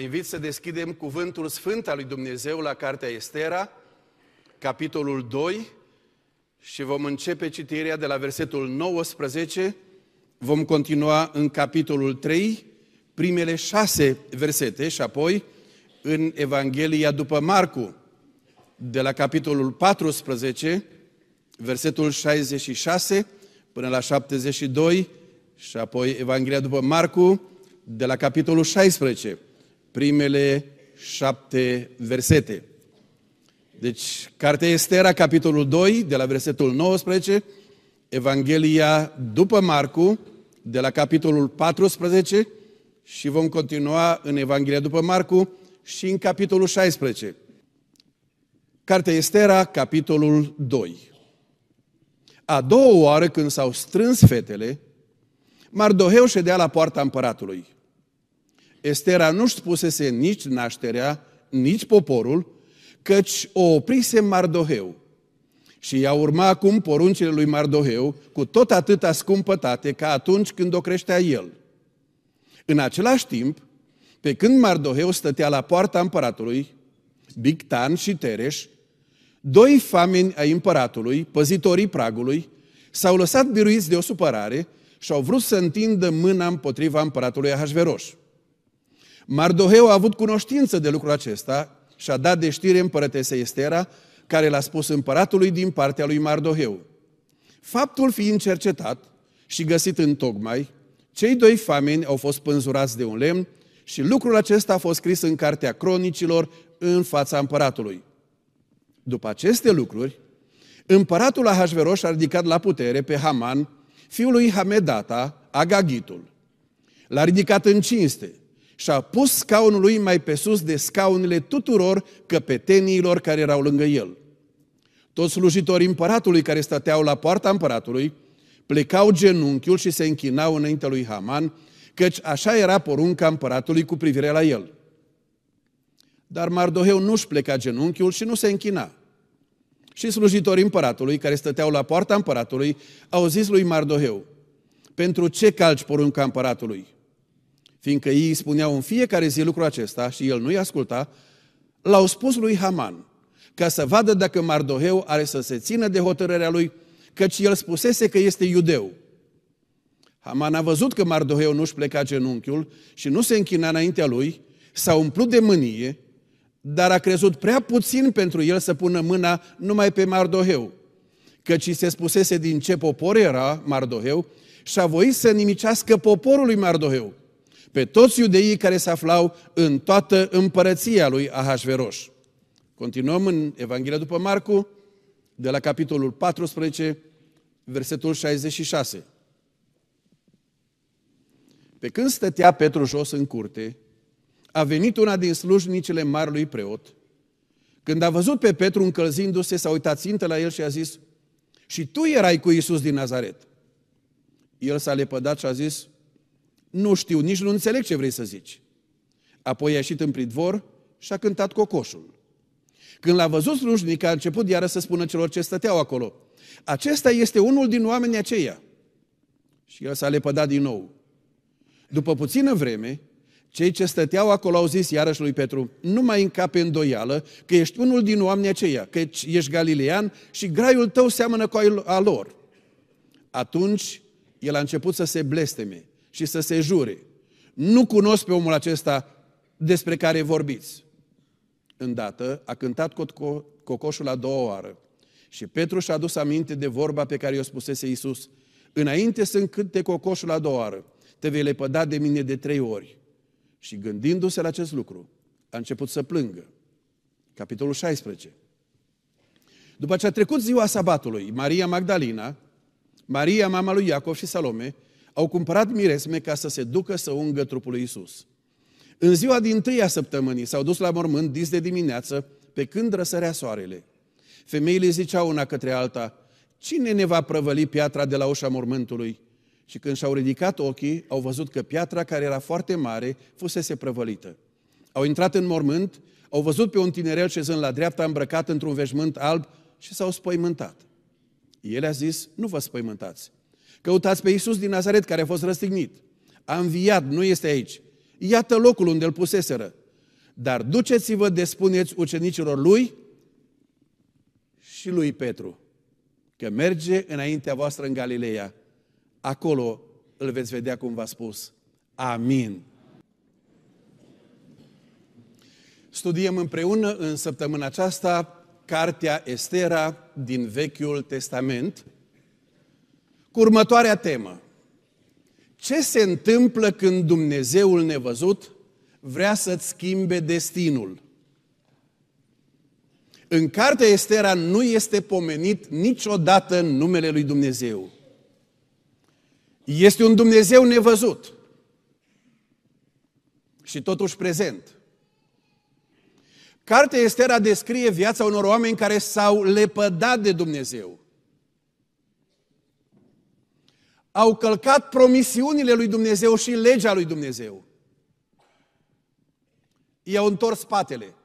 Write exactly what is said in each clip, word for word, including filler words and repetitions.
invit să deschidem cuvântul sfânt al lui Dumnezeu la Cartea Estera, capitolul doi, și vom începe citirea de la versetul nouăsprezece, vom continua în capitolul trei, primele șase versete, și apoi în Evanghelia după Marcu, de la capitolul paisprezece, versetul șaizeci și șase până la șaptezeci și doi, și apoi Evanghelia după Marcu, de la capitolul șaisprezece, primele șapte versete. Deci, Cartea Estera, capitolul doi, de la versetul nouăsprezece, Evanghelia după Marcu, de la capitolul paisprezece, și vom continua în Evanghelia după Marcu și în capitolul șaisprezece. Cartea Estera, capitolul doi. A doua oară, când s-au strâns fetele, Mardoheu ședea la poarta împăratului. Estera nu-și spusese nici nașterea, nici poporul, căci o oprise Mardoheu. Și ea urma acum poruncile lui Mardoheu cu tot atâta scumpătate ca atunci când o creștea el. În același timp, pe când Mardoheu stătea la poarta împăratului, Bigtan și Tereș, doi fameni ai împăratului, păzitorii pragului, s-au lăsat biruiți de o supărare și au vrut să întindă mâna împotriva împăratului Ahasveros. Mardoheu a avut cunoștință de lucrul acesta și a dat de știre împărătesei Estera, care l-a spus împăratului din partea lui Mardoheu. Faptul fiind cercetat și găsit întocmai, cei doi fameni au fost pânzurați de un lemn și lucrul acesta a fost scris în cartea cronicilor în fața împăratului. După aceste lucruri, împăratul Ahasveros a ridicat la putere pe Haman, fiul lui Hamedata, Agagitul. L-a ridicat în cinste și a pus scaunul lui mai pe sus de scaunele tuturor căpeteniilor care erau lângă el. Toți slujitorii împăratului care stăteau la poarta împăratului plecau genunchiul și se închinau înaintea lui Haman, căci așa era porunca împăratului cu privire la el. Dar Mardoheu nu-și pleca genunchiul și nu se închina. Și slujitorii împăratului care stăteau la poarta împăratului au zis lui Mardoheu: pentru ce calci porunca împăratului? Fiindcă ei îi spuneau în fiecare zi lucrul acesta și el nu-i asculta, l-au spus lui Haman, ca să vadă dacă Mardoheu are să se țină de hotărârea lui, căci el spusese că este iudeu. Haman a văzut că Mardoheu nu-și pleca genunchiul și nu se închina înaintea lui, s-a umplut de mânie, dar a crezut prea puțin pentru el să pună mâna numai pe Mardoheu, căci se spusese din ce popor era Mardoheu și a voit să nimicească poporul lui Mardoheu, pe toți iudeii care se aflau în toată împărăția lui Ahasveros. Continuăm în Evanghelia după Marcu, de la capitolul paisprezece, versetul șaizeci și șase. Pe când stătea Petru jos în curte, a venit una din slujnicile marelui preot. Când a văzut pe Petru încălzindu-se, s-a uitat țintă la el și a zis: și tu erai cu Iisus din Nazaret. El s-a lepădat și a zis: nu știu, nici nu înțeleg ce vrei să zici. Apoi a ieșit în pridvor și a cântat cocoșul. Când l-a văzut slujnica, a început iară să spună celor ce stăteau acolo: acesta este unul din oamenii aceia. Și el s-a lepădat din nou. După puțină vreme, cei ce stăteau acolo au zis iarăși lui Petru: nu mai încape îndoială că ești unul din oamenii aceia, că ești galilean și graiul tău seamănă cu al lor. Atunci el a început să se blesteme și să se jure: nu cunosc pe omul acesta despre care vorbiți. Îndată a cântat cocoșul a doua oară și Petru și-a adus aminte de vorba pe care i-o spusese Iisus: înainte să încânte cocoșul a doua oară, te vei lepăda de mine de trei ori. Și gândindu-se la acest lucru, a început să plângă. Capitolul șaisprezece. După ce a trecut ziua sabatului, Maria Magdalena, Maria mama lui Iacov și Salome au cumpărat miresme ca să se ducă să ungă trupul lui Iisus. În ziua dintâia săptămânii s-au dus la mormânt dis de dimineață, pe când răsărea soarele. Femeile ziceau una către alta: cine ne va prăvăli piatra de la ușa mormântului? Și când și-au ridicat ochii, au văzut că piatra, care era foarte mare, fusese prăvălită. Au intrat în mormânt, au văzut pe un tinerel șezând la dreapta, îmbrăcat într-un veșmânt alb, și s-au spăimântat. El a zis: nu vă spăimântați. Căutați pe Iisus din Nazaret, care a fost răstignit. A înviat, nu este aici. Iată locul unde îl puseseră. Dar duceți-vă de spuneți ucenicilor lui și lui Petru că merge înaintea voastră în Galileea. Acolo îl veți vedea cum v-a spus. Amin. Studiem împreună în săptămâna aceasta cartea Estera din Vechiul Testament cu următoarea temă. Ce se întâmplă când Dumnezeul nevăzut vrea să-ți schimbe destinul? În cartea Estera nu este pomenit niciodată numele lui Dumnezeu. Este un Dumnezeu nevăzut și totuși prezent. Cartea Estera descrie viața unor oameni care s-au lepădat de Dumnezeu. Au călcat promisiunile lui Dumnezeu și legea lui Dumnezeu. I-au întors spatele.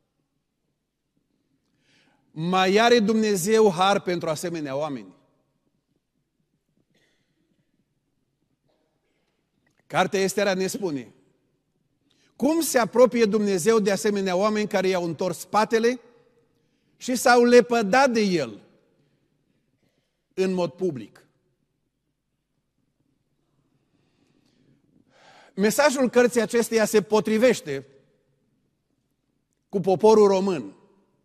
Mai are Dumnezeu har pentru asemenea oameni? Cartea Estera ne spune cum se apropie Dumnezeu de asemenea oameni care i-au întors spatele și s-au lepădat de El în mod public. Mesajul cărții acesteia se potrivește cu poporul român.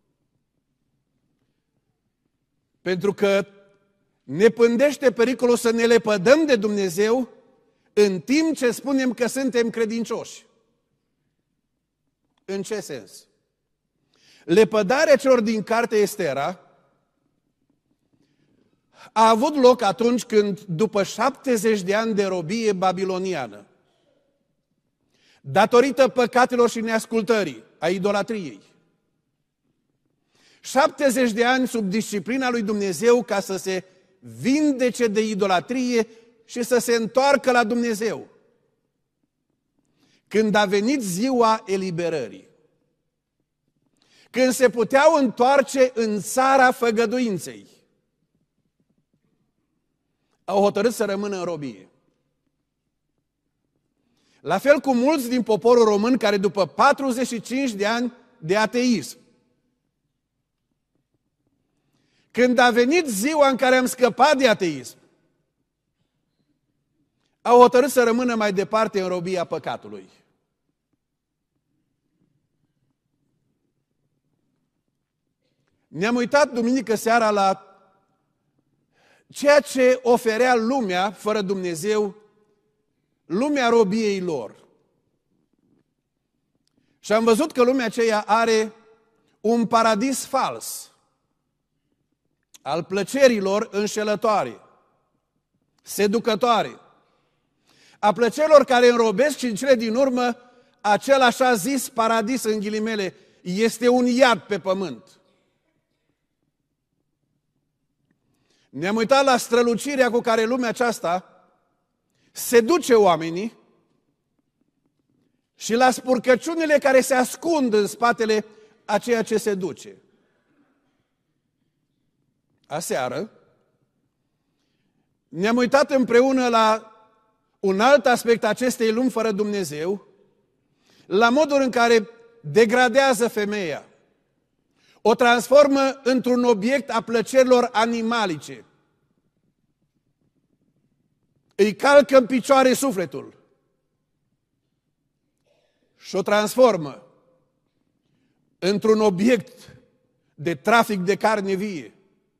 Pentru că ne pândește pericolul să ne lepădăm de Dumnezeu în timp ce spunem că suntem credincioși. În ce sens? Lepădarea celor din cartea Estera a avut loc atunci când, după șaptezeci de ani de robie babiloniană, datorită păcatelor și neascultării, a idolatriei, șaptezeci de ani sub disciplina lui Dumnezeu ca să se vindece de idolatrie și să se întoarcă la Dumnezeu. Când a venit ziua eliberării, când se puteau întoarce în țara făgăduinței, au hotărât să rămână în robie. La fel cu mulți din poporul român care după patruzeci și cinci de ani de ateism, când a venit ziua în care am scăpat de ateism, au hotărât să rămână mai departe în robia păcatului. Ne-am uitat duminică seara la ceea ce oferea lumea fără Dumnezeu, lumea robiei lor. Și am văzut că lumea aceea are un paradis fals al plăcerilor înșelătoare, seducătoare, a plăcerilor care înrobesc și în cele din urmă acel așa zis paradis în ghilimele este un iad pe pământ. Ne-am uitat la strălucirea cu care lumea aceasta seduce oamenii și la spurcăciunile care se ascund în spatele a ceea ce se duce. Aseară ne-am uitat împreună la un alt aspect acestei lumi fără Dumnezeu, la modul în care degradează femeia, o transformă într-un obiect a plăcerilor animalice, îi calcă în picioare sufletul și o transformă într-un obiect de trafic de carne vie.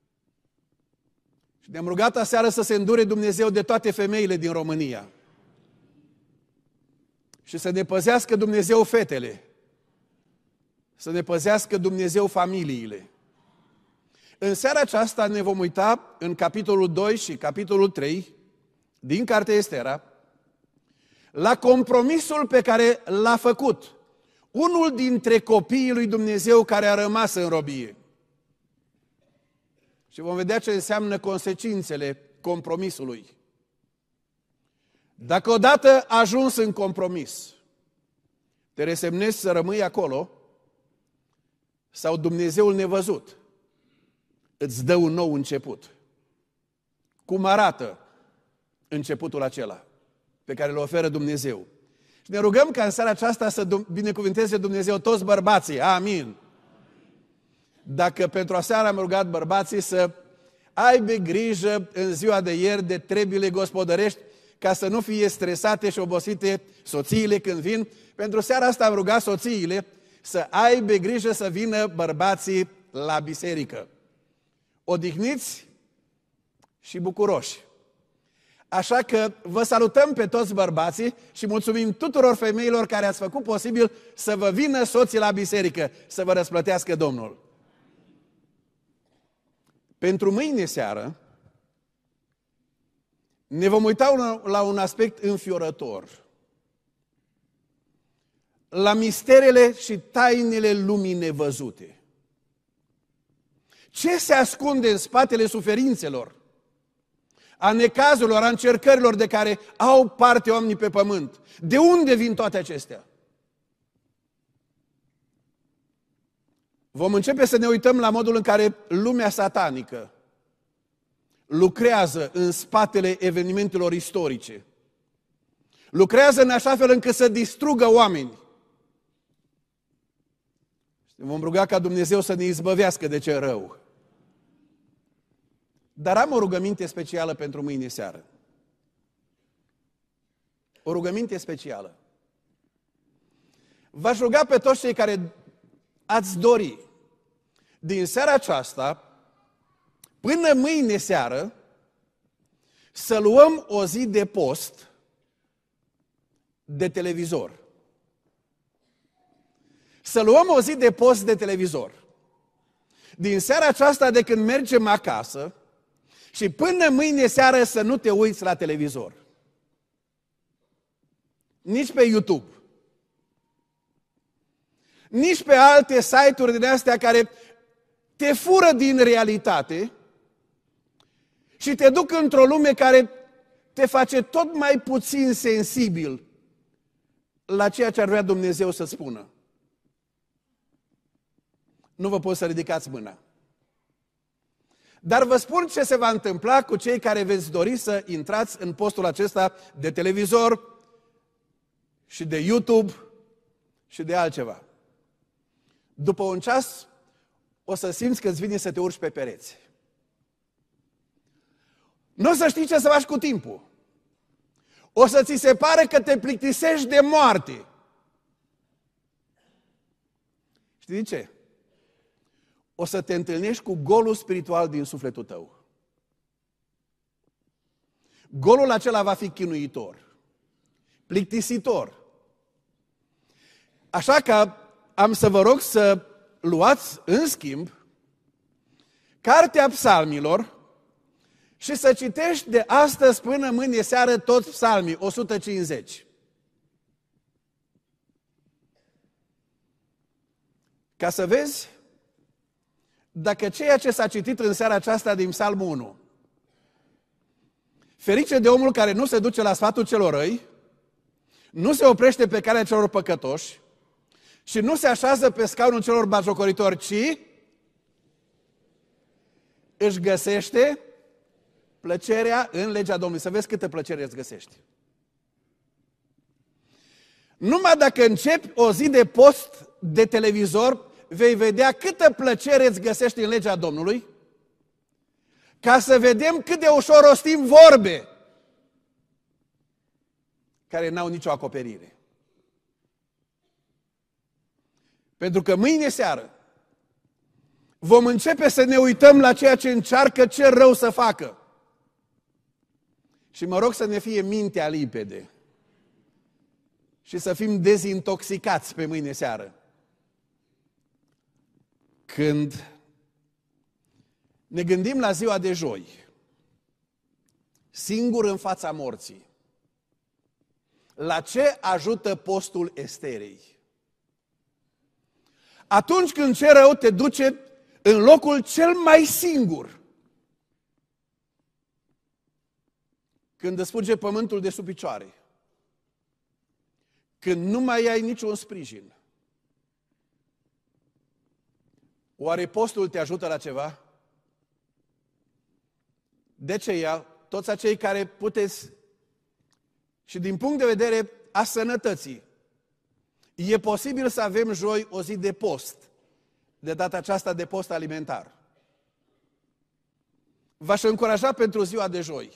Și ne-am rugat aseară să se îndure Dumnezeu de toate femeile din România și să ne păzească Dumnezeu fetele, să ne păzească Dumnezeu familiile. În seara aceasta ne vom uita în capitolul doi și capitolul trei din cartea Estera la compromisul pe care l-a făcut unul dintre copiii lui Dumnezeu care a rămas în robie. Și vom vedea ce înseamnă consecințele compromisului. Dacă odată ajuns în compromis, te resemnezi să rămâi acolo, sau Dumnezeul nevăzut îți dă un nou început. Cum arată începutul acela pe care îl oferă Dumnezeu? Și ne rugăm ca în seara aceasta să binecuvânteze Dumnezeu toți bărbații. Amin. Dacă pentru aseară am rugat bărbații să aibă grijă în ziua de ieri de treburile gospodărești, ca să nu fie stresate și obosite soțiile când vin, pentru seara asta am rugat soțiile să aibă grijă să vină bărbații la biserică. Odihniți și bucuroși. Așa că vă salutăm pe toți bărbații și mulțumim tuturor femeilor care ați făcut posibil să vă vină soții la biserică, să vă răsplătească Domnul. Pentru mâine seară ne vom uita la un aspect înfiorător, la misterele și tainele lumii nevăzute. Ce se ascunde în spatele suferințelor, a necazurilor, a încercărilor de care au parte oamenii pe pământ? De unde vin toate acestea? Vom începe să ne uităm la modul în care lumea satanică lucrează în spatele evenimentelor istorice. Lucrează în așa fel încât să distrugă oameni. Vom ruga ca Dumnezeu să ne izbăvească de ce rău. Dar am o rugăminte specială pentru mâine seară. O rugăminte specială. V-aș ruga pe toți cei care ați dori din seara aceasta până mâine seară să luăm o zi de post de televizor. Să luăm o zi de post de televizor. Din seara aceasta de când mergem acasă și până mâine seară să nu te uiți la televizor. Nici pe YouTube. Nici pe alte site-uri din astea care te fură din realitate și te duc într-o lume care te face tot mai puțin sensibil la ceea ce ar vrea Dumnezeu să spună. Nu vă pot să ridicați mâna. Dar vă spun ce se va întâmpla cu cei care veți dori să intrați în postul acesta de televizor și de YouTube și de altceva. După un ceas o să simți că îți vine să te urci pe pereți. Nu o să știi ce să faci cu timpul. O să ți se pare că te plictisești de moarte. Știi de ce? O să te întâlnești cu golul spiritual din sufletul tău. Golul acela va fi chinuitor, plictisitor. Așa că am să vă rog să luați, în schimb, Cartea Psalmilor și să citești de astăzi până mâine seară toți psalmii, o sută cincizeci. Ca să vezi dacă ceea ce s-a citit în seara aceasta din Psalmul unu, ferice de omul care nu se duce la sfatul celor răi, nu se oprește pe calea celor păcătoși și nu se așează pe scaunul celor batjocoritori, ci își găsește plăcerea în legea Domnului. Să vezi câtă plăcere îți găsești. Numai dacă începi o zi de post de televizor, vei vedea câtă plăcere îți găsești în legea Domnului, ca să vedem cât de ușor rostim vorbe care n-au nicio acoperire. Pentru că mâine seară vom începe să ne uităm la ceea ce încearcă cel rău să facă. Și mă rog să ne fie mintea limpede și să fim dezintoxicați pe mâine seară. Când ne gândim la ziua de joi, singur în fața morții, la ce ajută postul Esterei? Atunci când ce rău te duce în locul cel mai singur, când îți fuge pământul de sub picioare, când nu mai ai niciun sprijin, oare postul te ajută la ceva? De aceea, toți acei care puteți și din punct de vedere a sănătății. E posibil să avem joi o zi de post, de data aceasta de post alimentar. V-aș încuraja pentru ziua de joi,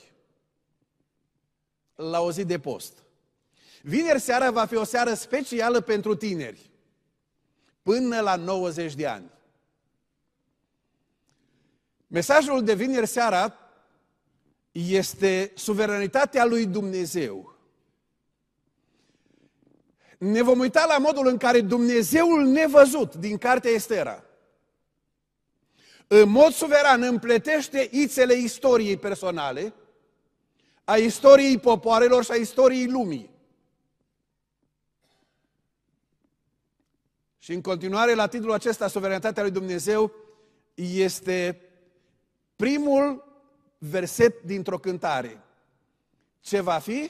la o zi de post. Vineri seara va fi o seară specială pentru tineri, până la nouăzeci de ani. Mesajul de vineri seara este suveranitatea lui Dumnezeu. Ne vom uita la modul în care Dumnezeul nevăzut din cartea Estera, în mod suveran împletește ițele istoriei personale, a istoriei popoarelor și a istoriei lumii. Și în continuare, la titlul acesta, Suveranitatea lui Dumnezeu, este primul verset dintr-o cântare. Ce va fi?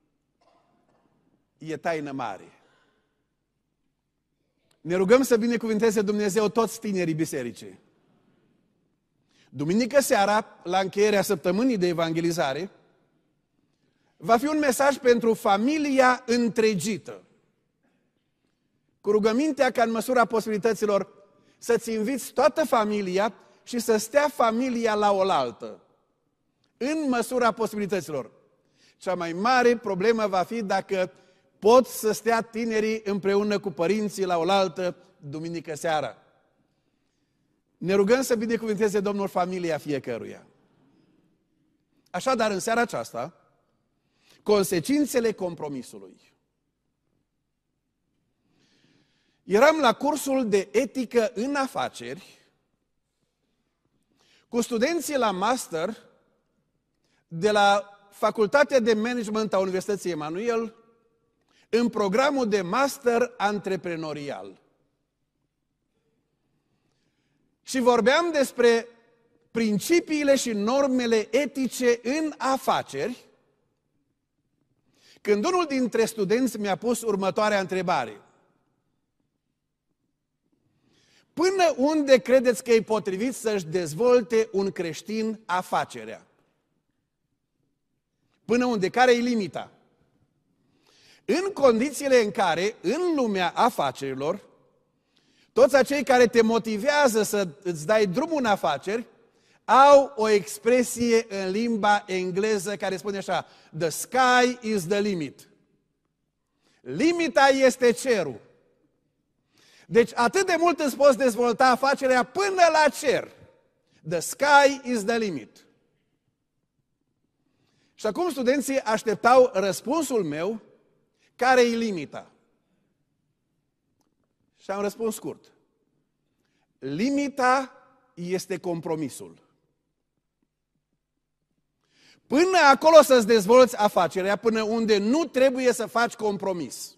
E taină mare. Ne rugăm să binecuvânteze Dumnezeu toți tinerii bisericii. Duminică seara, la încheierea săptămânii de evangelizare, va fi un mesaj pentru familia întregită. Cu rugămintea ca în măsura posibilităților să-ți inviți toată familia și să stea familia la oaltă. În măsura posibilităților. Cea mai mare problemă va fi dacă pot să stea tinerii împreună cu părinții la oaltă duminică seara. Ne rugăm să binecuvânteze Domnul familia fiecăruia. Așadar, în seara aceasta, consecințele compromisului. Eram la cursul de etică în afaceri cu studenții la master de la Facultatea de Management a Universității Emanuel în programul de master antreprenorial. Și vorbeam despre principiile și normele etice în afaceri, când unul dintre studenți mi-a pus următoarea întrebare. Până unde credeți că e potrivit să-și dezvolte un creștin afacerea? Până unde? Care e limita? În condițiile în care, în lumea afacerilor, toți acei care te motivează să îți dai drumul în afaceri, au o expresie în limba engleză care spune așa: the sky is the limit. Limita este cerul. Deci atât de mult îți poți dezvolta afacerea până la cer. The sky is the limit. Și acum studenții așteptau răspunsul meu, care e limita? Și am răspuns scurt. Limita este compromisul. Până acolo să-ți dezvolți afacerea, până unde nu trebuie să faci compromis.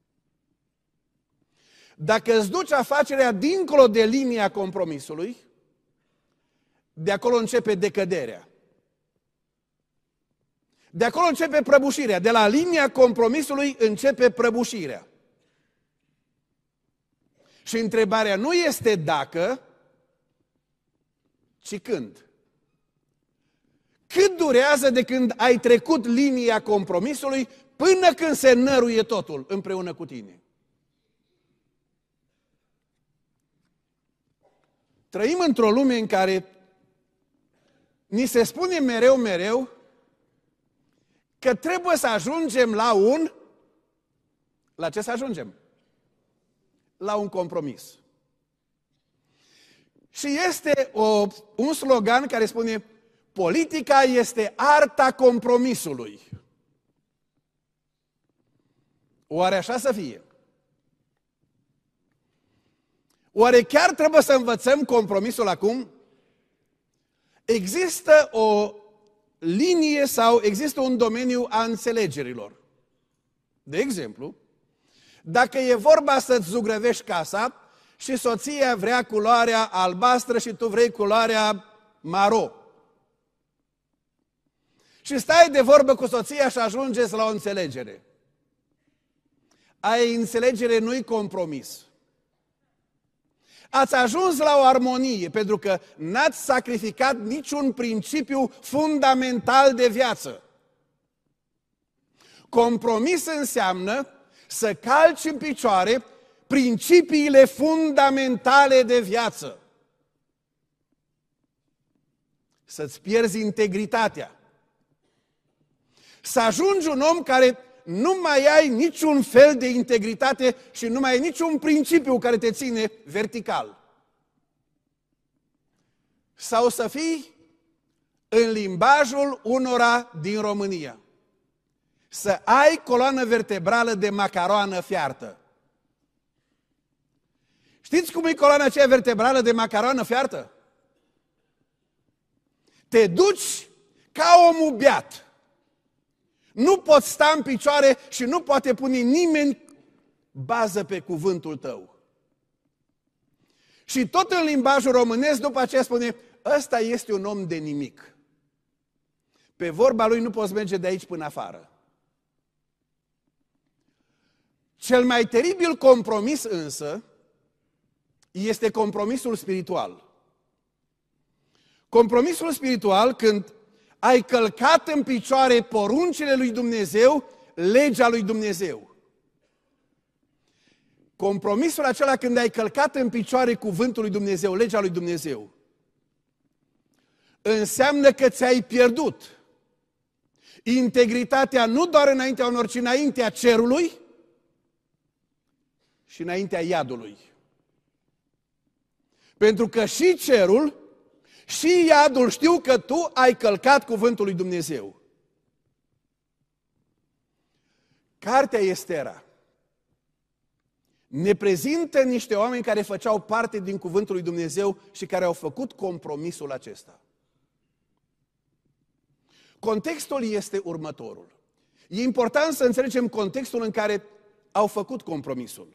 Dacă îți duci afacerea dincolo de linia compromisului, de acolo începe decăderea. De acolo începe prăbușirea. De la linia compromisului începe prăbușirea. Și întrebarea nu este dacă, ci când. Cât durează de când ai trecut linia compromisului până când se năruie totul împreună cu tine? Trăim într-o lume în care ni se spune mereu, mereu că trebuie să ajungem la un... La ce să ajungem? La un compromis. Și este o, un slogan care spune: politica este arta compromisului. Oare așa să fie? Oare chiar trebuie să învățăm compromisul acum? Există o linie sau există un domeniu a înțelegerilor. De exemplu, dacă e vorba să-ți zugrăvești casa și soția vrea culoarea albastră și tu vrei culoarea maro. Și stai de vorbă cu soția și ajungeți la o înțelegere. Aia înțelegere, nu-i compromis. Ați ajuns la o armonie pentru că n-ați sacrificat niciun principiu fundamental de viață. Compromis înseamnă să calci în picioare principiile fundamentale de viață. Să-ți pierzi integritatea. Să ajungi un om care nu mai ai niciun fel de integritate și nu mai ai niciun principiu care te ține vertical. Sau să fii în limbajul unora din România. Să ai coloană vertebrală de macaroană fiartă. Știți cum e coloana aceea vertebrală de macaroană fiartă? Te duci ca omul beat. Nu poți sta în picioare și nu poate pune nimeni bază pe cuvântul tău. Și tot în limbajul românesc după aceea spune, ăsta este un om de nimic. Pe vorba lui nu poți merge de aici până afară. Cel mai teribil compromis însă este compromisul spiritual. Compromisul spiritual când ai călcat în picioare poruncile lui Dumnezeu, legea lui Dumnezeu. Compromisul acela când ai călcat în picioare cuvântul lui Dumnezeu, legea lui Dumnezeu, înseamnă că ți-ai pierdut integritatea nu doar înaintea unor, ci înaintea cerului și înaintea iadului. Pentru că și cerul și iadul știu că tu ai călcat cuvântul lui Dumnezeu. Cartea Estera ne prezintă niște oameni care făceau parte din cuvântul lui Dumnezeu și care au făcut compromisul acesta. Contextul este următorul. E important să înțelegem contextul în care au făcut compromisul.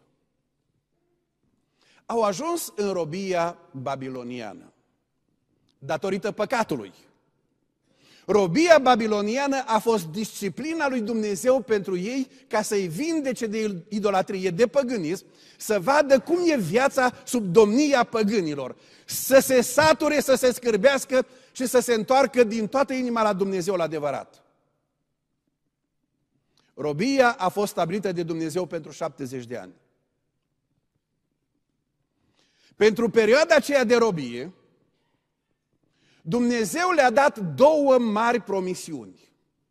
Au ajuns în robia babiloniană, datorită păcatului. Robia babiloniană a fost disciplina lui Dumnezeu pentru ei ca să-i vindece de idolatrie, de păgânism, să vadă cum e viața sub domnia păgânilor, să se sature, să se scârbească și să se întoarcă din toată inima la Dumnezeul adevărat. Robia a fost stabilită de Dumnezeu pentru șaptezeci de ani. Pentru perioada aceea de robie, Dumnezeu le-a dat două mari promisiuni.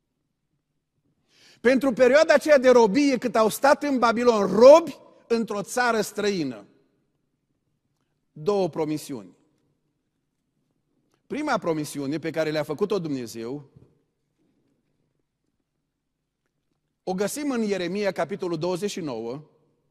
Pentru perioada aceea de robie, cât au stat în Babilon robi într-o țară străină, două promisiuni. Prima promisiune pe care le-a făcut-o Dumnezeu o găsim în Ieremia, capitolul douăzeci și nouă,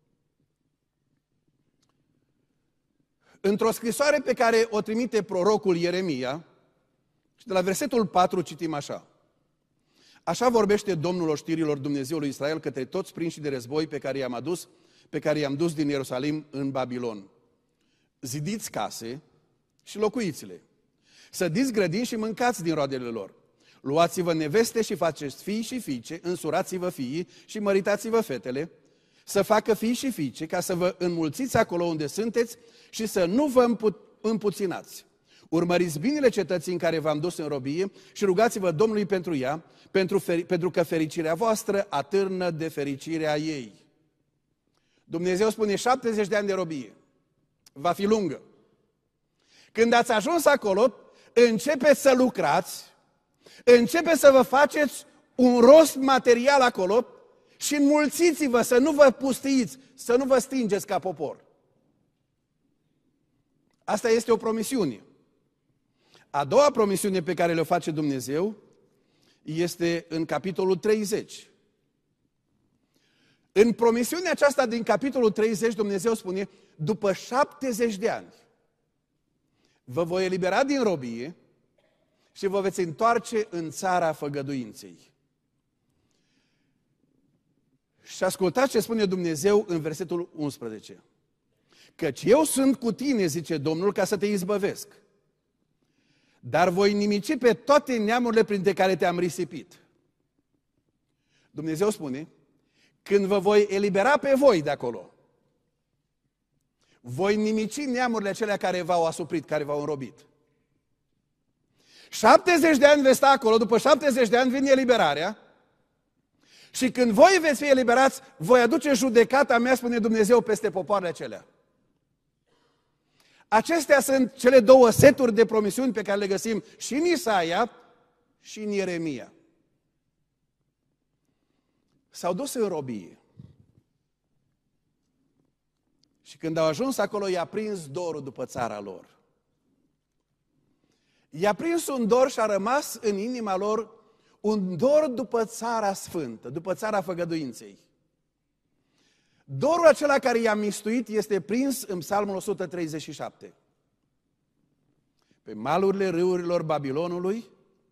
într-o scrisoare pe care o trimite prorocul Ieremia, și de la versetul patru citim așa. Așa vorbește Domnul oștirilor, Dumnezeului Israel, către toți prinșii de război pe care i-am adus, pe care i-am dus din Ierusalim în Babilon. Zidiți case și locuiți-le. Sădiți grădini și mâncați din roadele lor. Luați-vă neveste și faceți fii și fiice, însurați-vă fiii și măritați-vă fetele, să facă fii și fiice, ca să vă înmulțiți acolo unde sunteți și să nu vă împu- împuținați. Urmăriți binele cetății în care v-am dus în robie și rugați-vă Domnului pentru ea, pentru, feri- pentru că fericirea voastră atârnă de fericirea ei. Dumnezeu spune șaptezeci de ani de robie. Va fi lungă. Când ați ajuns acolo, începeți să lucrați, începeți să vă faceți un rost material acolo și înmulțiți-vă, să nu vă pustiți, să nu vă stingeți ca popor. Asta este o promisiune. A doua promisiune pe care le-o face Dumnezeu este în capitolul treizeci. În promisiunea aceasta din capitolul treizeci, Dumnezeu spune, după șaptezeci de ani, vă voi elibera din robie și vă veți întoarce în țara făgăduinței. Și ascultați ce spune Dumnezeu în versetul unsprezece. Căci eu sunt cu tine, zice Domnul, ca să te izbăvesc. Dar voi nimici pe toate neamurile printre care te-am risipit. Dumnezeu spune, când vă voi elibera pe voi de acolo, voi nimici neamurile acelea care v-au asuprit, care v-au înrobit. șaptezeci de ani veți sta acolo, după șaptezeci de ani vine eliberarea Și când voi veți fi eliberați, voi aduce judecata mea, spune Dumnezeu, peste popoarele acelea. Acestea sunt cele două seturi de promisiuni pe care le găsim și în Isaia și în Ieremia. S-au dus în robie. Și când au ajuns acolo, i-a prins dorul după țara lor. I-a prins un dor și a rămas în inima lor un dor după țara sfântă, după țara făgăduinței. Dorul acela care i-a mistuit este prins în Psalmul o sută treizeci și șapte. Pe malurile râurilor Babilonului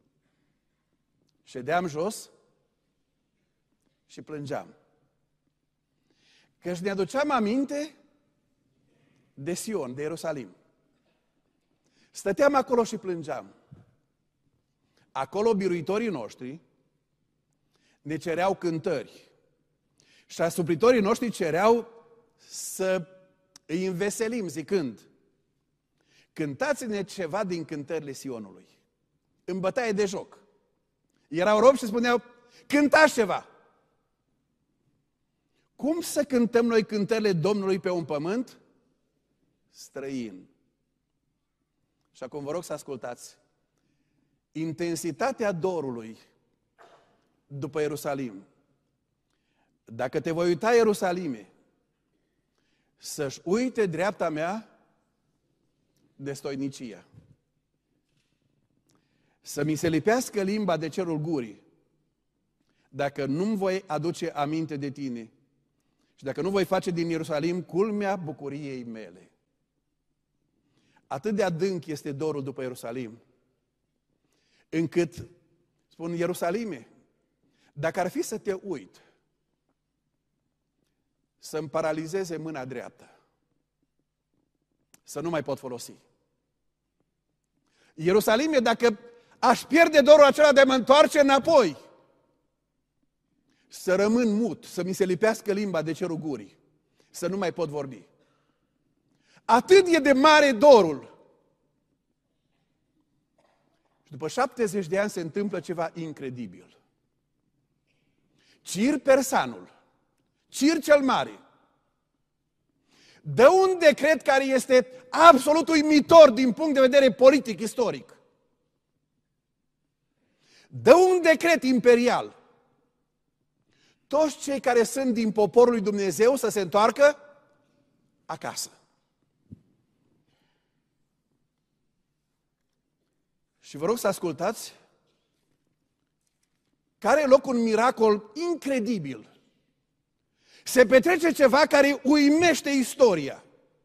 ședeam jos și plângeam. Căci ne aduceam aminte de Sion, de Ierusalim. Stăteam acolo și plângeam. Acolo biruitorii noștri ne cereau cântări și asupritorii noștri cereau să îi înveselim zicând: cântați-ne ceva din cântările Sionului. În bătaie de joc. Erau robi și spuneau: cântați ceva. Cum să cântăm noi cântările Domnului pe un pământ străin? Și acum vă rog să ascultați. Intensitatea dorului după Ierusalim. Dacă te voi uita, Ierusalime, să-și uite dreapta mea destoinicia. Să mi se lipească limba de cerul gurii, dacă nu-mi voi aduce aminte de tine și dacă nu voi face din Ierusalim culmea bucuriei mele. Atât de adânc este dorul după Ierusalim, încât spun: Ierusalime, dacă ar fi să te uit, să-mi paralizeze mâna dreaptă, să nu mai pot folosi. Ierusalime, dacă aș pierde dorul acela de a mă întoarce înapoi, să rămân mut, să mi se lipească limba de cerul gurii, să nu mai pot vorbi. Atât e de mare dorul. Și după șaptezeci de ani se întâmplă ceva incredibil. Cir Persanul, Cir cel Mare, dă un decret care este absolut uimitor din punct de vedere politic, istoric. Dă un decret imperial. Toți cei care sunt din poporul lui Dumnezeu să se întoarcă acasă. Și vă rog să ascultați care e loc un miracol incredibil. Se petrece ceva care uimește istoria.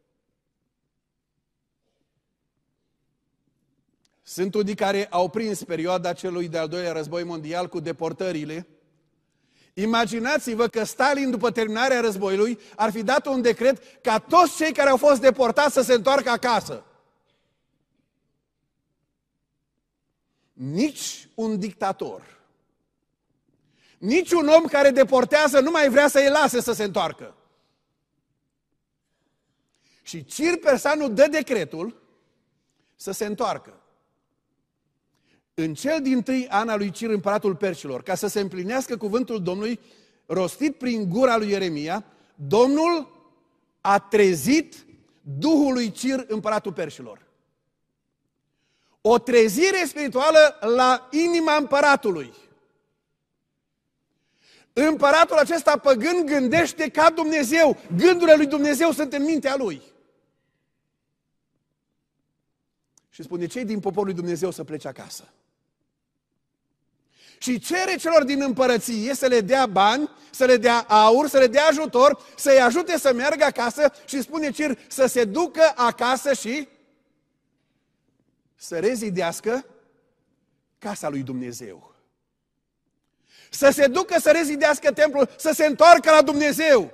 Sunt unii care au prins perioada celui de-al doilea război mondial cu deportările. Imaginați-vă că Stalin, după terminarea războiului, ar fi dat un decret ca toți cei care au fost deportați să se întoarcă acasă. Nici un dictator, nici un om care deportează nu mai vrea să-i lase să se întoarcă. Și Cir Persanul dă decretul să se întoarcă. În cel dintâi an al lui Cir, împăratul Persilor, ca să se împlinească cuvântul Domnului rostit prin gura lui Ieremia, Domnul a trezit Duhul lui Cir, împăratul Persilor. O trezire spirituală la inima împăratului. Împăratul acesta păgân gândește ca Dumnezeu. Gândurile lui Dumnezeu sunt în mintea lui. Și spune: cei din poporul lui Dumnezeu să plece acasă. Și cere celor din împărăție să le dea bani, să le dea aur, să le dea ajutor, să-i ajute să meargă acasă și spune Cir să se ducă acasă și să rezidească casa lui Dumnezeu. Să se ducă să rezidească templul, să se întoarcă la Dumnezeu.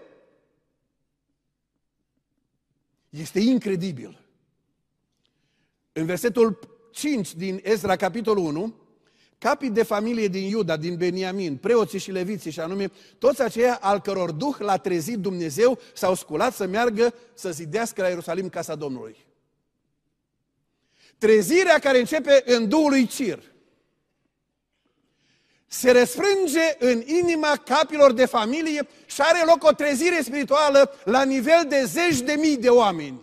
Este incredibil. În versetul cinci din Ezra, capitolul unu, capii de familie din Iuda, din Beniamin, preoții și leviții, și anume toți aceia al căror duh l-a trezit Dumnezeu, s-au sculat să meargă să zidească la Ierusalim casa Domnului. Trezirea care începe în Duhul lui Cir. se răsfrânge în inima capilor de familie și are loc o trezire spirituală la nivel de zeci de mii de oameni.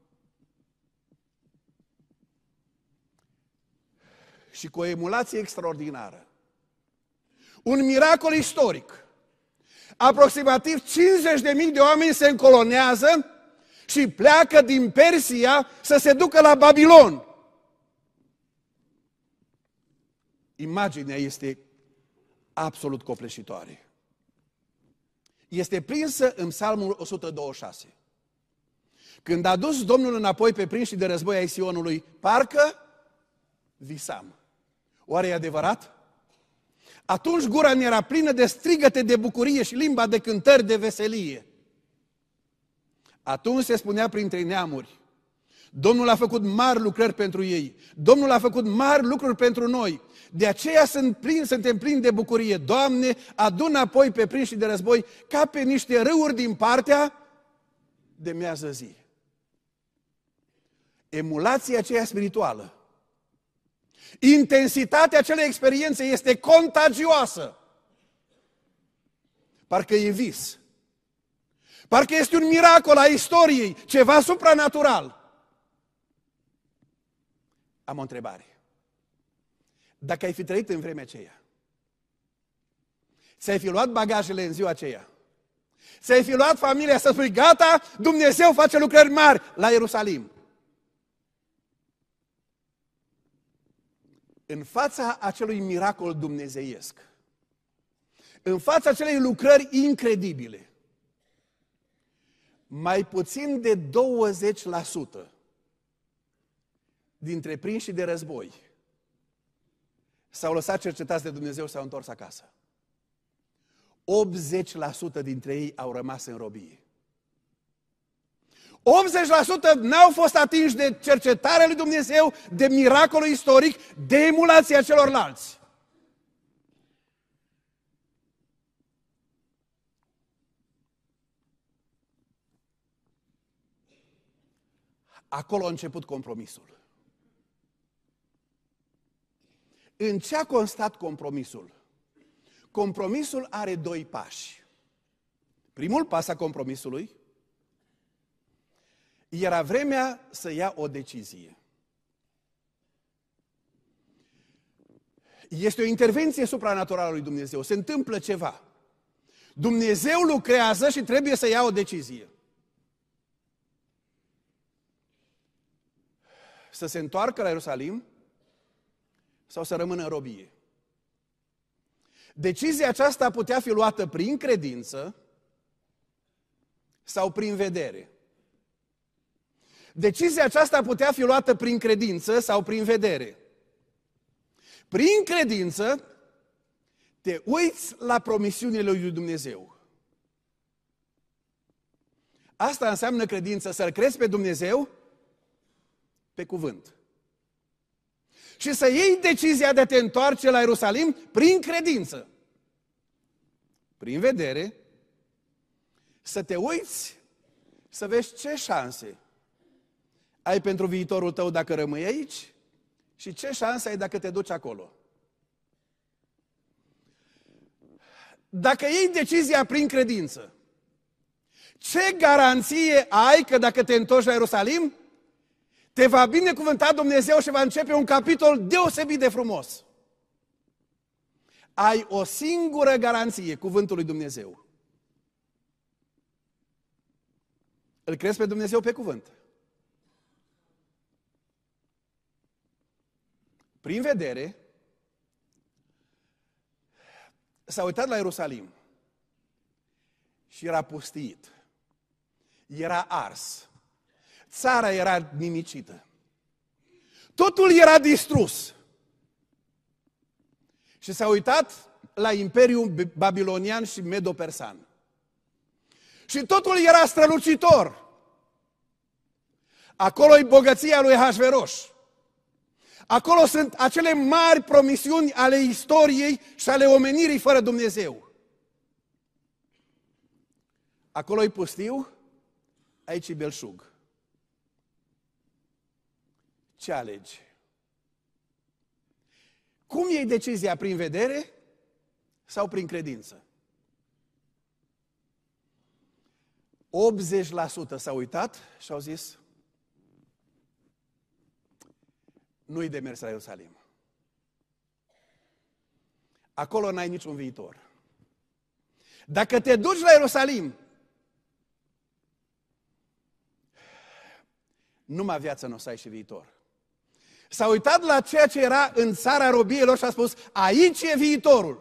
Și cu o emulație extraordinară. Un miracol istoric. Aproximativ cincizeci de mii de oameni se încolonează și pleacă din Persia să se ducă la Babilon. Imaginea este absolut copleșitoare. Este prinsă în Psalmul o sută douăzeci și șase. Când a dus Domnul înapoi pe prinșii de război ai Sionului, parcă visam. Oare e adevărat? Atunci gura ne era plină de strigăte de bucurie și limba de cântări de veselie. Atunci se spunea printre neamuri, Domnul a făcut mari lucrări pentru ei, Domnul a făcut mari lucruri pentru noi, de aceea sunt plin, suntem plini de bucurie. Doamne, adu-n apoi pe prinșii de război ca pe niște râuri din partea de miază zi. Emulația aceea spirituală, intensitatea acelei experiențe este contagioasă. Parcă e vis. Parcă este un miracol a istoriei, ceva supranatural. Am o întrebare. Dacă ai fi trăit în vremea aceea, ți-ai fi luat bagajele în ziua aceea, ți-ai fi luat familia să spui, gata, Dumnezeu face lucrări mari la Ierusalim. În fața acelui miracol dumnezeiesc, în fața acelei lucrări incredibile, mai puțin de douăzeci la sută dintre prinșii de război s-au lăsat cercetați de Dumnezeu și s-au întors acasă. optzeci la sută dintre ei au rămas în robie. optzeci la sută n-au fost atinși de cercetarea lui Dumnezeu, de miracolul istoric, de emulația celorlalți. Acolo a început compromisul. În ce a constat compromisul? Compromisul are doi pași. Primul pas a compromisului era vremea să ia o decizie. Este o intervenție supranaturală a lui Dumnezeu. Se întâmplă ceva. Dumnezeu lucrează și trebuie să ia o decizie. Să se întoarcă la Ierusalim sau să rămână în robie. Decizia aceasta putea fi luată prin credință sau prin vedere. Decizia aceasta putea fi luată prin credință sau prin vedere. Prin credință te uiți la promisiunile lui Dumnezeu. Asta înseamnă credință, să-L crezi pe Dumnezeu pe cuvânt. Și să iei decizia de a te întoarce la Ierusalim prin credință. Prin vedere, să te uiți, să vezi ce șanse ai pentru viitorul tău dacă rămâi aici și ce șanse ai dacă te duci acolo. Dacă iei decizia prin credință, ce garanție ai că dacă te întorci la Ierusalim, te va binecuvânta Dumnezeu și va începe un capitol deosebit de frumos? Ai o singură garanție, cuvântul lui Dumnezeu. Îl crezi pe Dumnezeu pe cuvânt. Prin vedere, s-a uitat la Ierusalim și era pustiit, era ars, țara era nimicită, totul era distrus. Și s-a uitat la Imperiul Babilonian și Medo-Persan. Și totul era strălucitor. Acolo e bogăția lui Ahasveros. Acolo sunt acele mari promisiuni ale istoriei și ale omenirii fără Dumnezeu. Acolo e pustiu, aici e belșug. Ce alegi? Cum iei decizia prin vedere sau prin credință? optzeci la sută s-au uitat și au zis, nu-i de mers la Ierusalim. Acolo n-ai niciun viitor. Dacă te duci la Ierusalim, numai viață nu o să ai și viitor. S-a uitat la ceea ce era în țara robiilor și a spus, aici e viitorul.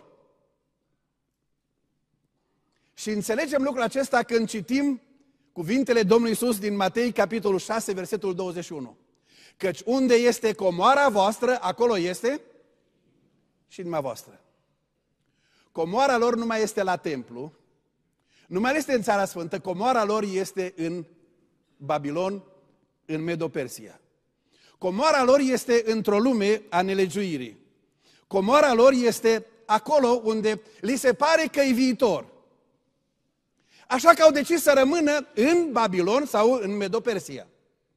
Și înțelegem lucrul acesta când citim cuvintele Domnului Iisus din Matei, capitolul șase, versetul douăzeci și unu. Căci unde este comoara voastră, acolo este și inima voastră. Comoara lor nu mai este la templu, nu mai este în Țara Sfântă, comoara lor este în Babilon, în Medo-Persia. Comoara lor este într-o lume a nelegiuirii. Comoara lor este acolo unde li se pare că e viitor. Așa că au decis să rămână în Babilon sau în Medo-Persia.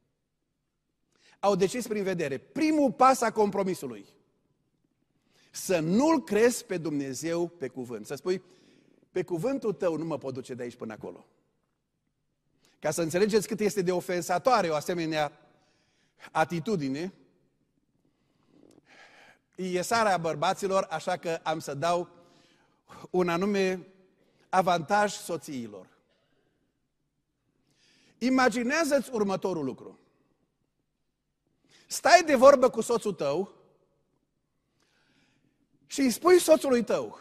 Au decis prin vedere. Primul pas a compromisului. Să nu-L crezi pe Dumnezeu pe cuvânt. Să spui, pe cuvântul tău nu mă pot duce de aici până acolo. Ca să înțelegeți cât este de ofensatoare o asemenea atitudine, e iesarea bărbaților, așa că am să dau un anume avantaj soțiilor. Imaginează-ți următorul lucru. Stai de vorbă cu soțul tău și îi spui soțului tău,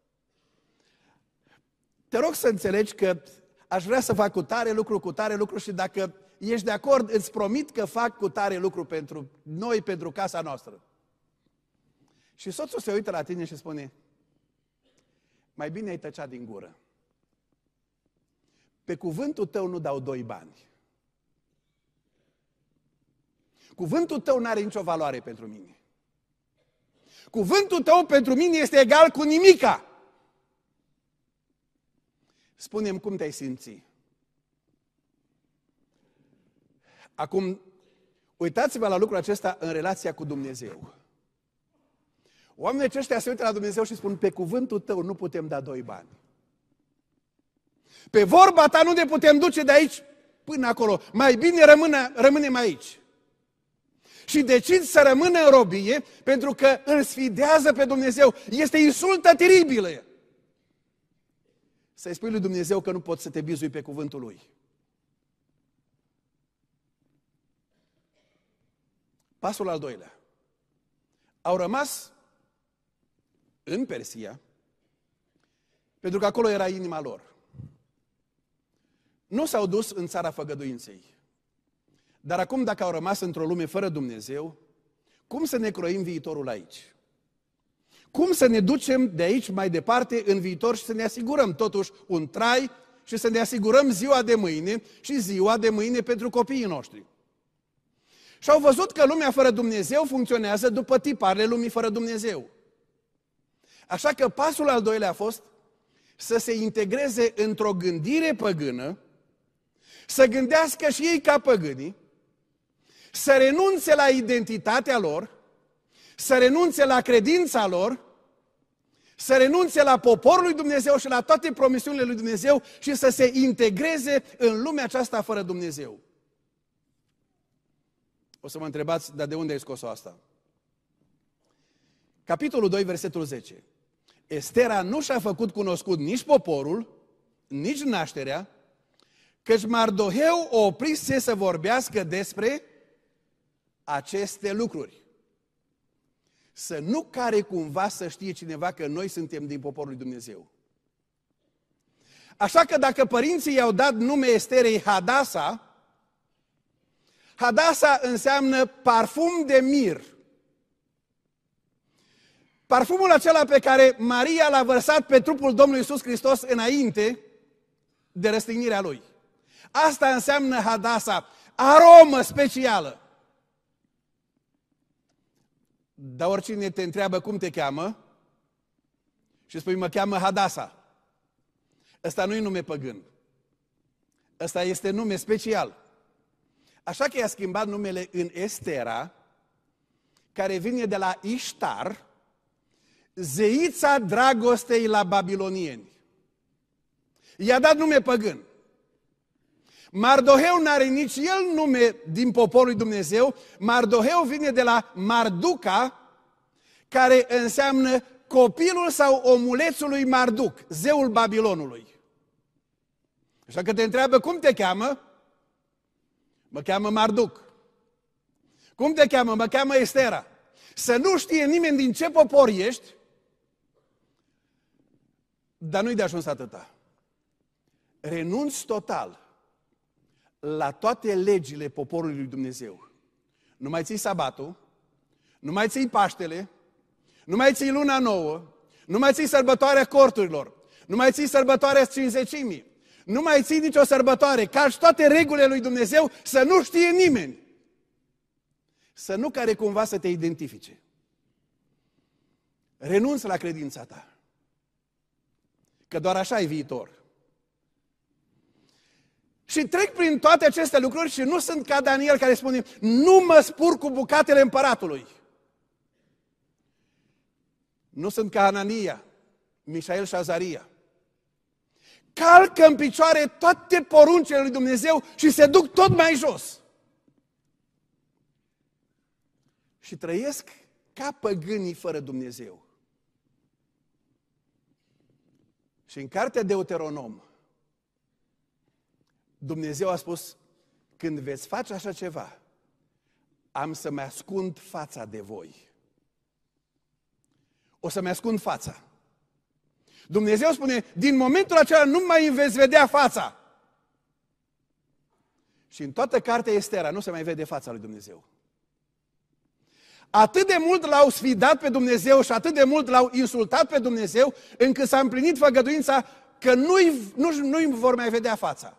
te rog să înțelegi că aș vrea să fac cu tare lucru, cu tare lucru și dacă ești de acord, îți promit că fac cu tare lucru pentru noi, pentru casa noastră. Și soțul se uită la tine și spune, mai bine ai tăcea din gură. Pe cuvântul tău nu dau doi bani. Cuvântul tău nu are nicio valoare pentru mine. Cuvântul tău pentru mine este egal cu nimica. Spune-mi cum te-ai simți. Acum, uitați-vă la lucrul acesta în relația cu Dumnezeu. Oamenii aceștia se uită la Dumnezeu și spun, pe cuvântul tău nu putem da doi bani. Pe vorba ta nu ne putem duce de aici până acolo. Mai bine rămâne, rămânem aici. Și decid să rămână în robie pentru că îl sfidează pe Dumnezeu. Este insultă teribilă. Să-i spui lui Dumnezeu că nu poți să te bizui pe cuvântul Lui. Pasul al doilea. Au rămas în Persia, pentru că acolo era inima lor. Nu s-au dus în țara făgăduinței. Dar acum, dacă au rămas într-o lume fără Dumnezeu, cum să ne croim viitorul aici? Cum să ne ducem de aici mai departe în viitor și să ne asigurăm totuși un trai și să ne asigurăm ziua de mâine și ziua de mâine pentru copiii noștri? Și au văzut că lumea fără Dumnezeu funcționează după tiparele lumii fără Dumnezeu. Așa că pasul al doilea a fost să se integreze într-o gândire păgână, să gândească și ei ca păgânii, să renunțe la identitatea lor, să renunțe la credința lor, să renunțe la poporul lui Dumnezeu și la toate promisiunile lui Dumnezeu și să se integreze în lumea aceasta fără Dumnezeu. O să mă întrebați, dar de unde ai scos-o asta? Capitolul doi, versetul zece. Estera nu și-a făcut cunoscut nici poporul, nici nașterea, căci Mardoheu o oprise să vorbească despre aceste lucruri. Să nu care cumva să știe cineva că noi suntem din poporul lui Dumnezeu. Așa că dacă părinții i-au dat nume Esterei Hadasa, Hadasa înseamnă parfum de mir. Parfumul acela pe care Maria l-a vărsat pe trupul Domnului Iisus Hristos înainte de răstignirea Lui. Asta înseamnă Hadasa, aromă specială. Dar oricine te întreabă cum te cheamă și spui, mă cheamă Hadasa. Ăsta nu e nume păgân. Ăsta este nume special. Așa că i-a schimbat numele în Estera, care vine de la Ishtar. zeița dragostei la babilonieni. I-a dat nume păgân. Mardoheu n-are nici el nume din poporul lui Dumnezeu. Mardoheu vine de la Marduca, care înseamnă copilul sau omulețul lui Marduk, zeul Babilonului. Așa că te întreabă, cum te cheamă? Mă cheamă Marduk. Cum te cheamă? Mă cheamă Estera. Să nu știe nimeni din ce popor ești, dar nu-i de ajuns atâta. Renunți total la toate legile poporului lui Dumnezeu. Nu mai ții sabatul, nu mai ții Paștele, nu mai ții luna nouă, nu mai ții sărbătoarea corturilor, nu mai ții sărbătoarea cincizecimii, nu mai ții nicio sărbătoare, calci toate regulile lui Dumnezeu să nu știe nimeni. Să nu care cumva să te identifice. Renunți la credința ta. Că doar așa e viitor. Și trec prin toate aceste lucruri și nu sunt ca Daniel care spune, nu mă spur cu bucatele împăratului. Nu sunt ca Anania, Mișael și Azaria. Calcă în picioare toate poruncile lui Dumnezeu și se duc tot mai jos. Și trăiesc ca păgânii fără Dumnezeu. Și în cartea Deuteronom, Dumnezeu a spus, când veți face așa ceva, am să-mi ascund fața de voi. O să-mi ascund fața. Dumnezeu spune, din momentul acela nu mai îmi veți vedea fața. Și în toată cartea Estera nu se mai vede fața lui Dumnezeu. Atât de mult l-au sfidat pe Dumnezeu și atât de mult l-au insultat pe Dumnezeu, încât s-a împlinit făgăduința că nu-i, nu, nu-i vor mai vedea fața.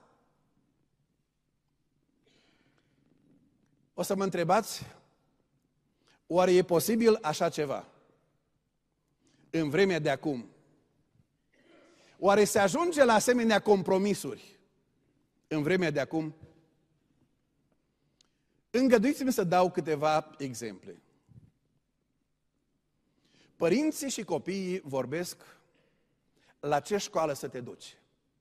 O să mă întrebați, oare e posibil așa ceva în vremea de acum? Oare se ajunge la asemenea compromisuri în vremea de acum? Îngăduiți-mi să dau câteva exemple. Părinții și copiii vorbesc la ce școală să te duci.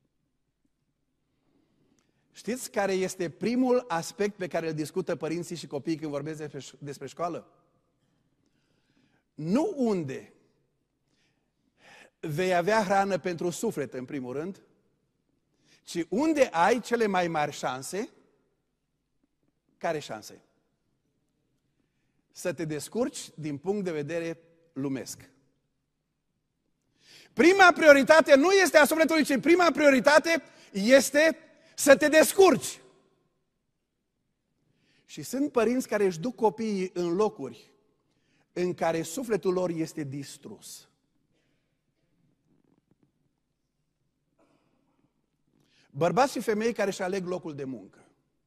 Știți care este primul aspect pe care îl discută părinții și copiii când vorbesc despre, despre școală? Nu unde vei avea hrană pentru suflet, în primul rând, ci unde ai cele mai mari șanse. Care șanse? Să te descurci din punct de vedere lumesc. Prima prioritate nu este a sufletului, ci prima prioritate este să te descurci. Și sunt părinți care își duc copiii în locuri în care sufletul lor este distrus. Bărbați și femei care își aleg locul de muncă.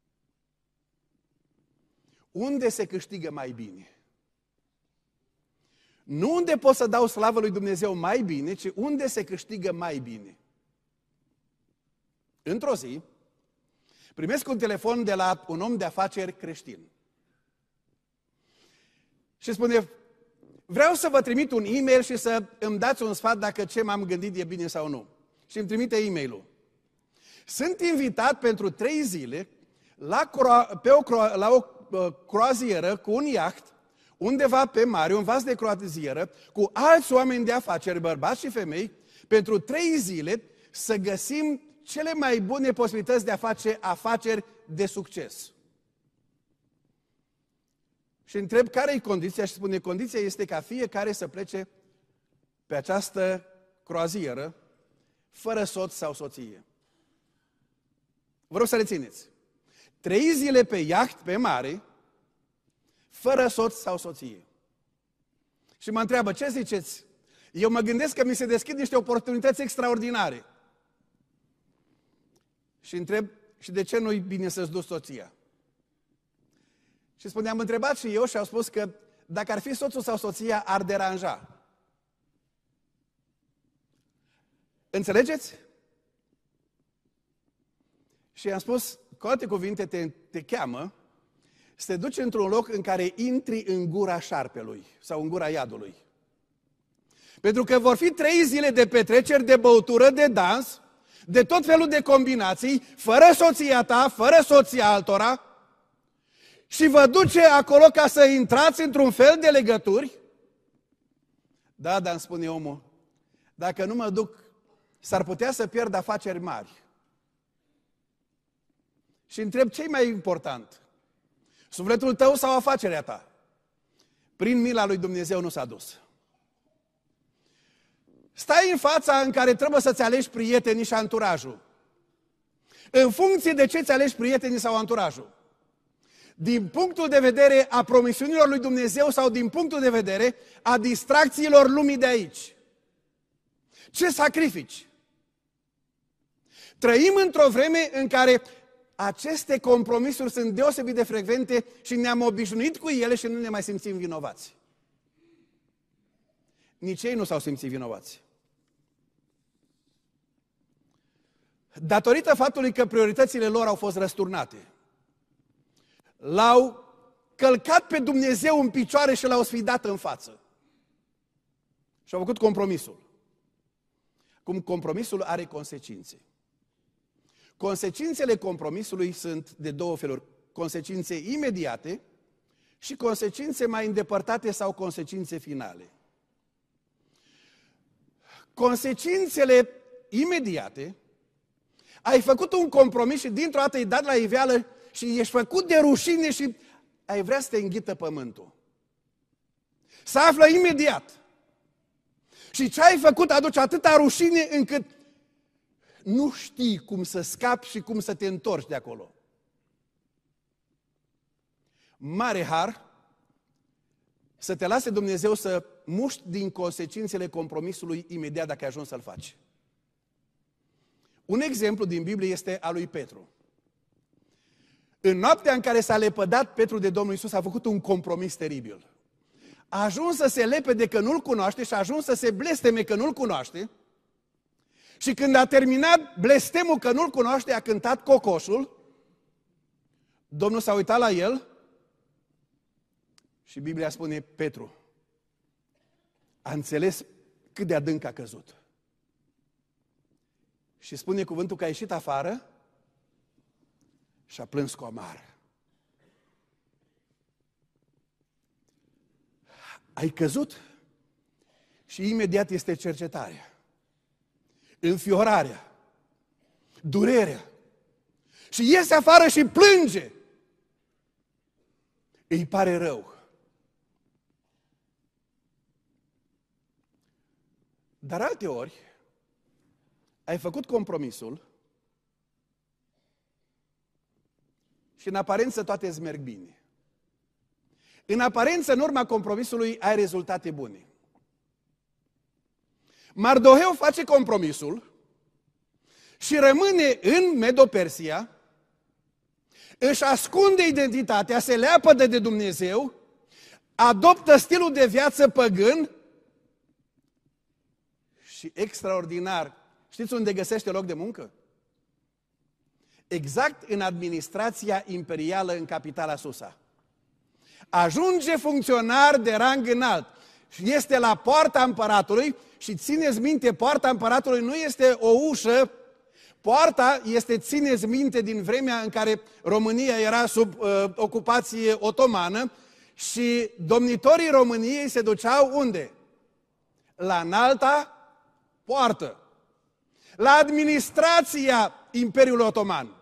Unde se câștigă mai bine? Nu unde pot să dau slavă lui Dumnezeu mai bine, ci unde se câștigă mai bine. Într-o zi, primesc un telefon de la un om de afaceri creștin. Și spune, vreau să vă trimit un e-mail și să îmi dați un sfat dacă ce m-am gândit e bine sau nu. Și îmi trimite e-mailul. Sunt invitat pentru trei zile la, cro- pe o, cro- la o uh, croazieră cu un iaht, undeva pe mare, un vas de croazieră, cu alți oameni de afaceri, bărbați și femei, pentru trei zile să găsim cele mai bune posibilități de a face afaceri de succes. Și întreb care e condiția și spune, condiția este ca fiecare să plece pe această croazieră fără soț sau soție. Vă rog să rețineți. Trei zile pe iaht, pe mare, fără soț sau soție. Și mă întreabă, ce ziceți? Eu mă gândesc că mi se deschid niște oportunități extraordinare. Și întreb, și de ce nu-i bine să-ți duci soția? Și spune, am întrebat și eu și au spus că dacă ar fi soțul sau soția, ar deranja. Înțelegeți? Și i-am spus, cu alte cuvinte, te, te cheamă să te duci într-un loc în care intri în gura șarpelui sau în gura iadului. Pentru că vor fi trei zile de petreceri, de băutură, de dans, de tot felul de combinații, fără soția ta, fără soția altora, și vă duce acolo ca să intrați într-un fel de legături. Da, dar îmi spune omul, dacă nu mă duc, s-ar putea să pierd afaceri mari. Și întreb, ce-i mai important? Sufletul tău sau afacerea ta? Prin mila lui Dumnezeu nu s-a dus. Stai în fața în care trebuie să-ți alegi prietenii și anturajul. În funcție de ce îți alegi prietenii sau anturajul. Din punctul de vedere a promisiunilor lui Dumnezeu sau din punctul de vedere a distracțiilor lumii de aici. Ce sacrifici? Trăim într-o vreme în care aceste compromisuri sunt deosebit de frecvente și ne-am obișnuit cu ele și nu ne mai simțim vinovați. Nici ei nu s-au simțit vinovați. Datorită faptului că prioritățile lor au fost răsturnate, l-au călcat pe Dumnezeu în picioare și l-au sfidat în față. Și au făcut compromisul. Cum compromisul are consecințe. Consecințele compromisului sunt de două feluri. Consecințe imediate și consecințe mai îndepărtate sau consecințe finale. Consecințele imediate, ai făcut un compromis și dintr-o dată îi dat la iveală și ești făcut de rușine și ai vrea să te înghită pământul. Se află imediat. Și ce ai făcut aduce atâta rușine încât nu știi cum să scapi și cum să te întorci de acolo. Mare har să te lase Dumnezeu să muști din consecințele compromisului imediat dacă ai ajuns să-l faci. Un exemplu din Biblie este al lui Petru. În noaptea în care s-a lepădat Petru de Domnul Iisus, a făcut un compromis teribil. A ajuns să se lepede că nu-L cunoaște și a ajuns să se blesteme că nu-L cunoaște. Și când a terminat blestemul că nu-L cunoaște, a cântat cocoșul. Domnul s-a uitat la el și Biblia spune, Petru a înțeles cât de adânc a căzut. Și spune cuvântul că a ieșit afară și a plâns cu amar. Ai căzut și imediat este cercetarea, înfiorarea, durerea. Și iese afară și plânge. Îi pare rău. Dar alte ori ai făcut compromisul și în aparență toate îți merg bine. În aparență, în urma compromisului, ai rezultate bune. Mardoheu face compromisul și rămâne în Medo-Persia, își ascunde identitatea, se leapădă de Dumnezeu, adoptă stilul de viață păgân și extraordinar. Știți unde găsește loc de muncă? Exact în administrația imperială în capitala Susa. Ajunge funcționar de rang înalt și este la poarta împăratului și țineți minte, poarta împăratului nu este o ușă, poarta este, țineți minte, din vremea în care România era sub uh, ocupație otomană și domnitorii României se duceau unde? La înalta poartă, la administrația Imperiului Otoman.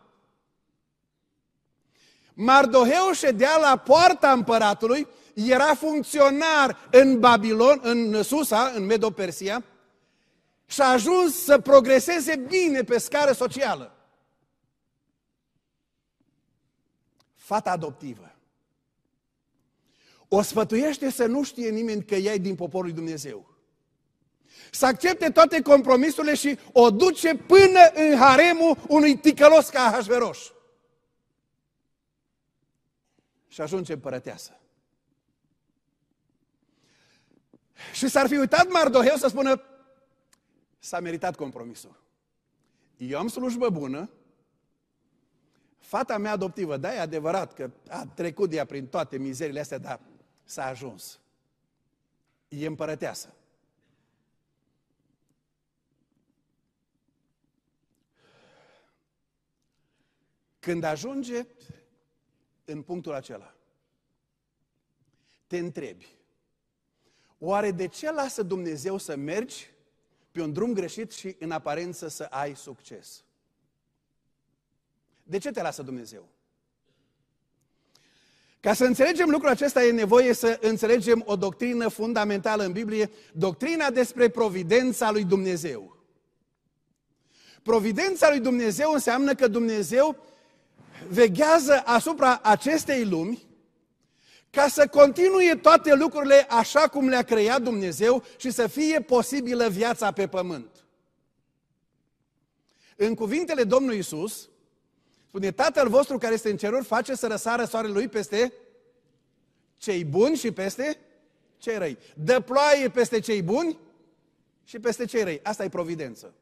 Mardoheu ședea la poarta împăratului, era funcționar în Babilon, în Susa, în Medo-Persia, și a ajuns să progreseze bine pe scară socială. Fata adoptivă o sfătuiește să nu știe nimeni că ea e din poporul lui Dumnezeu. Să accepte toate compromisurile și o duce până în haremul unui ticălos ca Ahasveros. Și ajunge împărăteasă. Și s-ar fi uitat Mardoheu să spună, s-a meritat compromisul. Eu am slujbă bună, fata mea adoptivă, da, e adevărat că a trecut de ea prin toate mizerile astea, dar s-a ajuns. E împărăteasă. Când ajunge în punctul acela, te întrebi, oare de ce lasă Dumnezeu să mergi pe un drum greșit și în aparență să ai succes? De ce te lasă Dumnezeu? Ca să înțelegem lucrul acesta e nevoie să înțelegem o doctrină fundamentală în Biblie, doctrina despre providența lui Dumnezeu. Providența lui Dumnezeu înseamnă că Dumnezeu veghează asupra acestei lumi ca să continue toate lucrurile așa cum le-a creat Dumnezeu și să fie posibilă viața pe pământ. În cuvintele Domnului Iisus, spune, Tatăl vostru care este în ceruri face să răsară soarele lui peste cei buni și peste cei răi. Dă ploaie peste cei buni și peste cei răi. Asta e providență.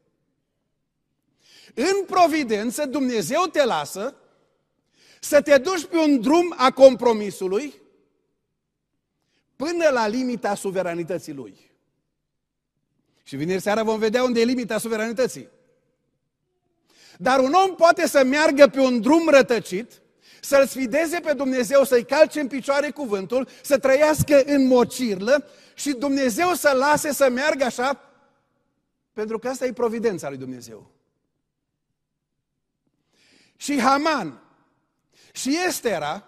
În providență Dumnezeu te lasă să te duci pe un drum a compromisului până la limita suveranității Lui. Și vineri seara vom vedea unde e limita suveranității. Dar un om poate să meargă pe un drum rătăcit, să-L sfideze pe Dumnezeu, să-i calce în picioare cuvântul, să trăiască în mocirlă și Dumnezeu să lase să meargă așa, pentru că asta e providența lui Dumnezeu. Și Haman și Estera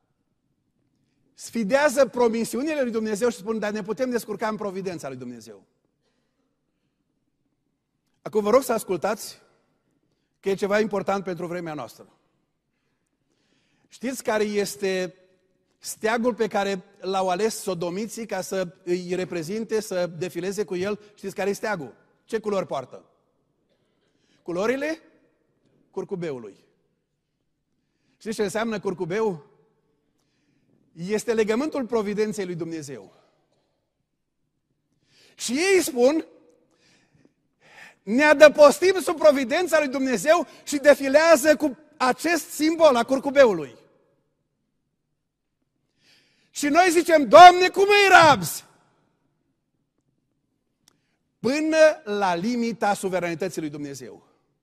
sfidează promisiunile lui Dumnezeu și spun, dar ne putem descurca în providența lui Dumnezeu. Acum vă rog să ascultați că e ceva important pentru vremea noastră. Știți care este steagul pe care l-au ales sodomiții ca să îi reprezinte, să defileze cu el? Știți care e steagul? Ce culori poartă? Culorile curcubeului. Știți ce înseamnă curcubeu? Este legământul providenței lui Dumnezeu. Și ei spun, ne adăpostim sub providența lui Dumnezeu și defilează cu acest simbol a curcubeului. Și noi zicem, Doamne, cum îi rabzi? Până la limita suveranității lui Dumnezeu.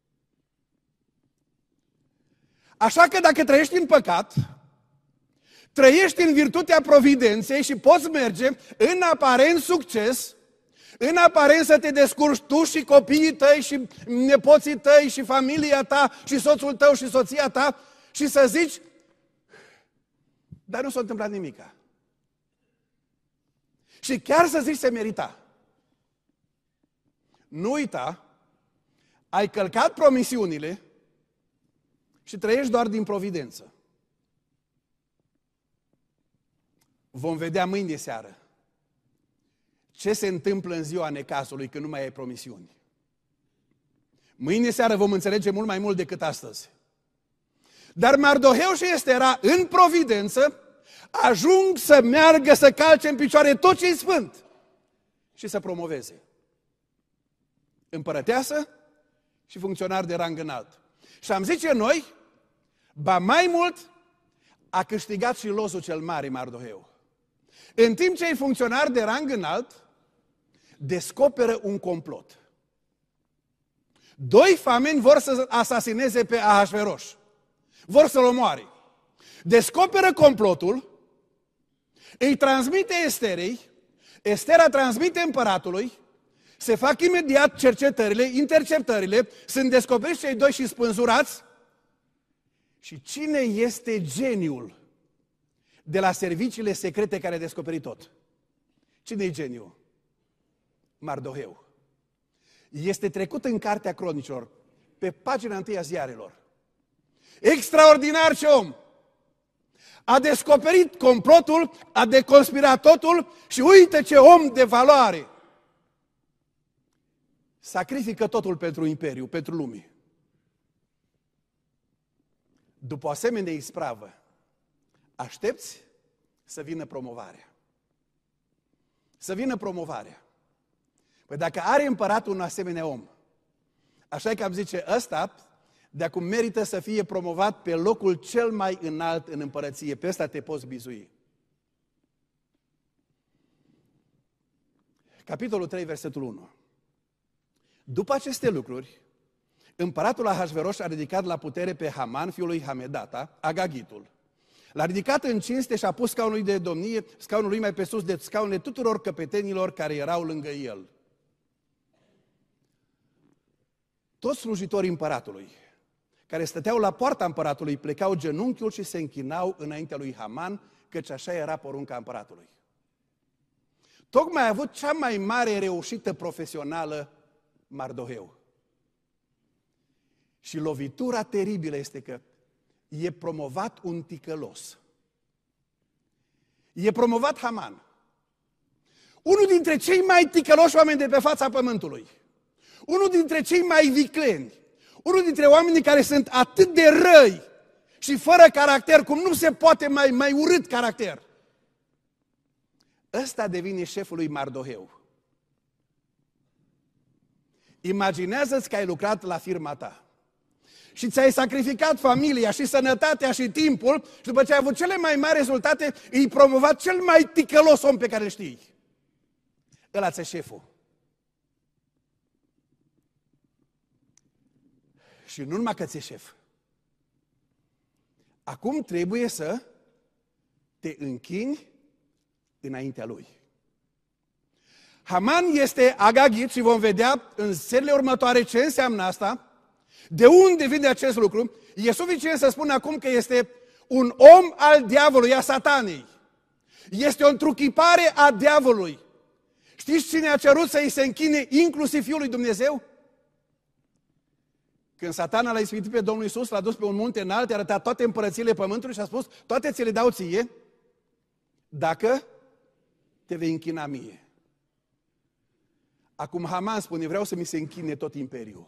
Așa că dacă trăiești în păcat, trăiești în virtutea providenței și poți merge în aparent succes, în aparent să te descurci tu și copiii tăi și nepoții tăi și familia ta și soțul tău și soția ta și să zici, dar nu s-a întâmplat nimica. Și chiar să zici se merita. Nu uita, ai călcat promisiunile și trăiești doar din providență. Vom vedea mâine seară ce se întâmplă în ziua necazului când nu mai ai promisiuni. Mâine seară vom înțelege mult mai mult decât astăzi. Dar Mardoheu și Estera, în providență, ajung să meargă, să calce în picioare tot ce-i sfânt și să promoveze. Împărăteasă și funcționar de rang înalt. Și am zice noi, ba mai mult, a câștigat și losul cel mare Mardoheu. În timp ce e funcționar de rang înalt, descoperă un complot. Doi fameni vor să asasineze pe Ahasveros. Vor să-l omoare. Descoperă complotul, îi transmite Esterei, Estera transmite împăratului, se fac imediat cercetările, interceptările, sunt descoperiți cei doi și spânzurați. Și cine este geniul de la serviciile secrete care a descoperit tot? Cine e geniul? Mardoheu. Este trecut în Cartea Cronicilor, pe pagina întâi a ziarelor. Extraordinar ce om! A descoperit complotul, a deconspirat totul și uite ce om de valoare! Sacrifică totul pentru imperiu, pentru lume. După o asemenea ispravă, aștepți să vină promovarea. Să vină promovarea. Păi dacă are împăratul un asemenea om, așa că am zice, ăsta, de acum merită să fie promovat pe locul cel mai înalt în împărăție. Pe ăsta te poți bizui. Capitolul trei, versetul unu. După aceste lucruri, împăratul Ahasveros a ridicat la putere pe Haman, fiul lui Hamedata, Agagitul. L-a ridicat în cinste și a pus scaunul lui de domnie, scaunul lui mai pe sus de scaunele tuturor căpetenilor care erau lângă el. Toți slujitorii împăratului, care stăteau la poarta împăratului, plecau genunchiul și se închinau înaintea lui Haman, căci așa era porunca împăratului. Tocmai a avut cea mai mare reușită profesională Mardoheu. Și lovitura teribilă este că e promovat un ticălos. E promovat Haman. Unul dintre cei mai ticăloși oameni de pe fața pământului. Unul dintre cei mai vicleni. Unul dintre oamenii care sunt atât de răi și fără caracter, cum nu se poate mai, mai urât caracter. Ăsta devine șeful lui Mardoheu. Imaginează-ți că ai lucrat la firma ta și ți-ai sacrificat familia și sănătatea și timpul și după ce ai avut cele mai mari rezultate, îi promovat cel mai ticălos om pe care îl știi. Ăla ți-e șeful. Și nu numai că ți-e șef. Acum trebuie să te închini înaintea lui. Haman este Agagit și vom vedea în serile următoare ce înseamnă asta, de unde vine acest lucru. E suficient să spun acum că este un om al diavolului, a satanei. Este o întruchipare a diavolului. Știți cine a cerut să îi se închine inclusiv Fiul lui Dumnezeu? Când Satana l-a ispitit pe Domnul Iisus, l-a dus pe un munte înalt, i-a arătat toate împărățiile pământului și a spus, toate ți le dau ție, dacă te vei închina mie. Acum Haman spune, vreau să mi se închine tot imperiul.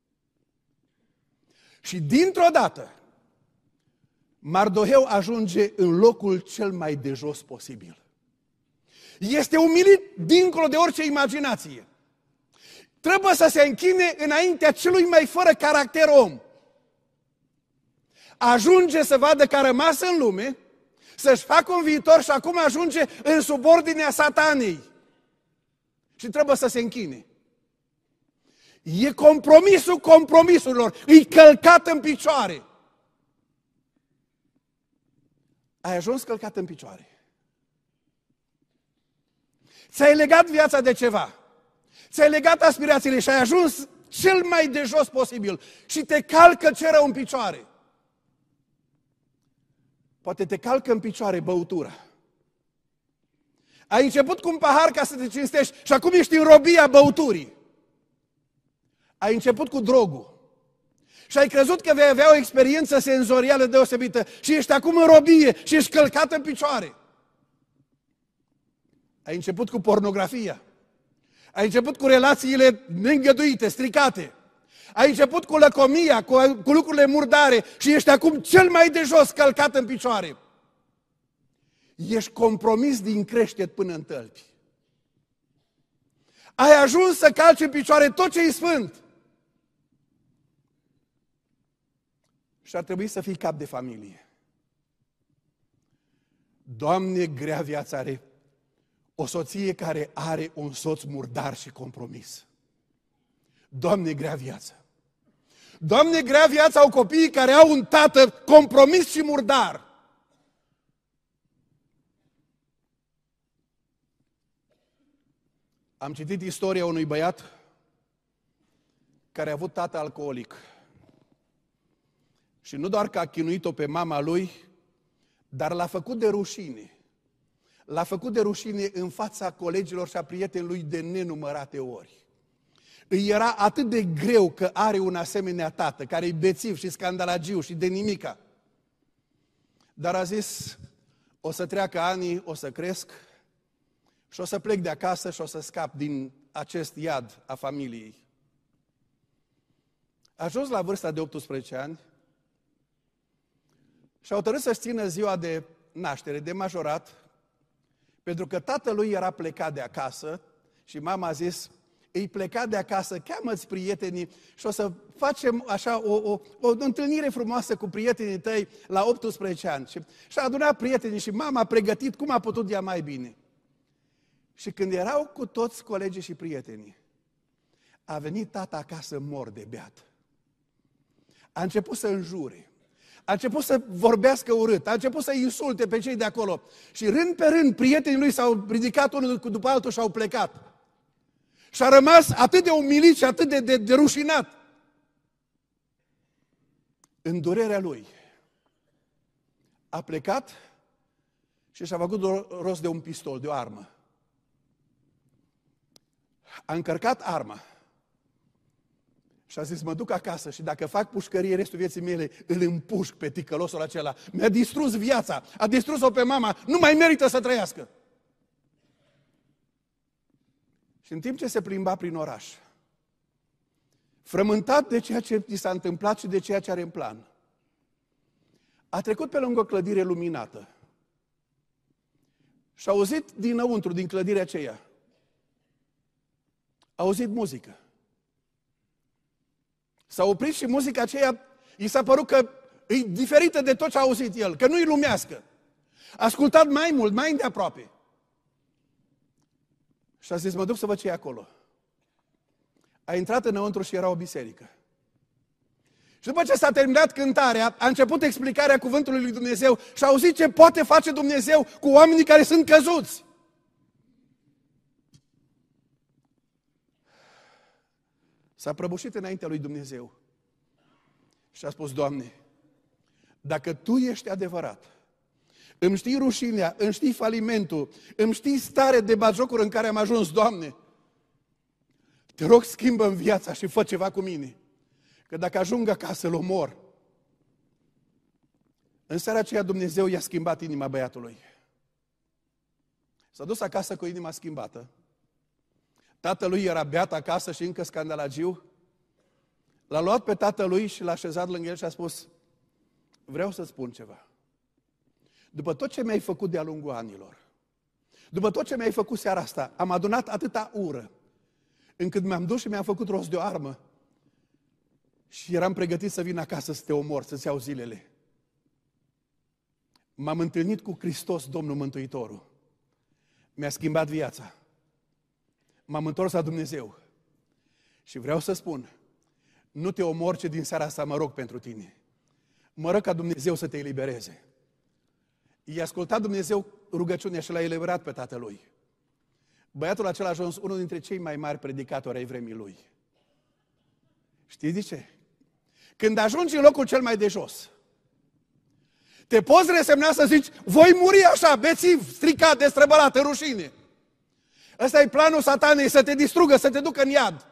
Și dintr-o dată, Mardoheu ajunge în locul cel mai de jos posibil. Este umilit dincolo de orice imaginație. Trebuie să se închine înaintea celui mai fără caracter om. Ajunge să vadă că a rămas în lume, să-și facă un viitor și acum ajunge în subordinea satanei. Și trebuie să se închine. E compromisul compromisurilor, e călcat în picioare. Ai ajuns călcat în picioare. Ți-ai legat viața de ceva. Ți-ai legat aspirațiile și ai ajuns cel mai de jos posibil și te calcă ce rău în picioare. Poate te calcă în picioare băutura. Ai început cu un pahar ca să te cinstești și acum ești în robia băuturii. Ai început cu drogul și ai crezut că vei avea o experiență senzorială deosebită și ești acum în robie și ești călcat în picioare. Ai început cu pornografia. Ai început cu relațiile neîngăduite, stricate. Ai început cu lăcomia, cu, cu lucrurile murdare și ești acum cel mai de jos călcat în picioare. Ești compromis din creștet până în tălpi. Ai ajuns să calci în picioare tot ce e sfânt. Și ar trebui să fii cap de familie. Doamne, grea viața are o soție care are un soț murdar și compromis. Doamne, grea viață. Doamne, grea viața au copiii care au un tată compromis și murdar. Am citit istoria unui băiat care a avut tată alcoolic. Și nu doar că a chinuit-o pe mama lui, dar l-a făcut de rușine. L-a făcut de rușine în fața colegilor și a prietenilor lui de nenumărate ori. Îi era atât de greu că are un asemenea tată, care e bețiv și scandalagiu și de nimica. Dar a zis, o să treacă ani, o să cresc și o să plec de acasă și o să scap din acest iad a familiei. A ajuns la vârsta de optsprezece ani și a hotărât să-și țină ziua de naștere, de majorat, pentru că tatălui era plecat de acasă și mama a zis, îi pleca de acasă, cheamă-ți prietenii și o să facem așa o, o, o întâlnire frumoasă cu prietenii tăi la optsprezece ani. Și și-a adunat prietenii și mama a pregătit cum a putut ea mai bine. Și când erau cu toți colegii și prietenii, a venit tata acasă mor de beat. a început să înjure, a început să vorbească urât, a început să insulte pe cei de acolo. Și rând pe rând, prietenii lui s-au ridicat unul după altul și au plecat. Și a rămas atât de umilit și atât de, de, de rușinat. În durerea lui a plecat și și-a făcut rost de un pistol, de o armă. A încărcat arma și a zis, mă duc acasă și dacă fac pușcărie restul vieții mele, îl împușc pe ticălosul acela. Mi-a distrus viața, a distrus-o pe mama, nu mai merită să trăiască. Și în timp ce se plimba prin oraș, frământat de ceea ce i s-a întâmplat și de ceea ce are în plan, a trecut pe lângă o clădire luminată și a auzit dinăuntru, din clădirea aceea, a auzit muzică. S-a oprit și muzica aceea i s-a părut că e diferită de tot ce a auzit el, că nu-i lumească. A ascultat mai mult, mai îndeaproape. Și a zis, mă duc să văd ce e acolo. A intrat înăuntru și era o biserică. Și după ce s-a terminat cântarea, a început explicarea cuvântului lui Dumnezeu și a auzit ce poate face Dumnezeu cu oamenii care sunt căzuți. S-a prăbușit înaintea lui Dumnezeu și a spus, Doamne, dacă Tu ești adevărat, îmi știi rușinea, îmi știi falimentul, îmi știi stare de batjocură în care am ajuns, Doamne, Te rog, schimbă-mi viața și fă ceva cu mine. Că dacă ajung acasă, îl omor. În seara aceea Dumnezeu i-a schimbat inima băiatului. S-a dus acasă cu inima schimbată. Tatălui era beat acasă și încă scandalagiu. L-a luat pe tatălui și l-a așezat lângă el și a spus, vreau să spun ceva. După tot ce mi-ai făcut de-a lungul anilor, după tot ce mi-ai făcut seara asta, am adunat atâta ură, încât mi-am dus și mi-am făcut rost de o armă și eram pregătit să vin acasă să te omor, să-ți iau zilele. M-am întâlnit cu Hristos, Domnul Mântuitorul. Mi-a schimbat viața. M-am întors la Dumnezeu. Și vreau să spun, nu te omor, ce din seara asta mă rog pentru tine. Mă rog ca Dumnezeu să te elibereze. I-a ascultat Dumnezeu rugăciunea și l-a eliberat pe tatălui. Băiatul acela a ajuns unul dintre cei mai mari predicatori ai vremii lui. Știți de ce? Când ajungi în locul cel mai de jos, te poți resemna să zici, voi muri așa, bețiv, stricat, destrăbălat, în rușine. Ăsta e planul satanei, să te distrugă, să te ducă în iad.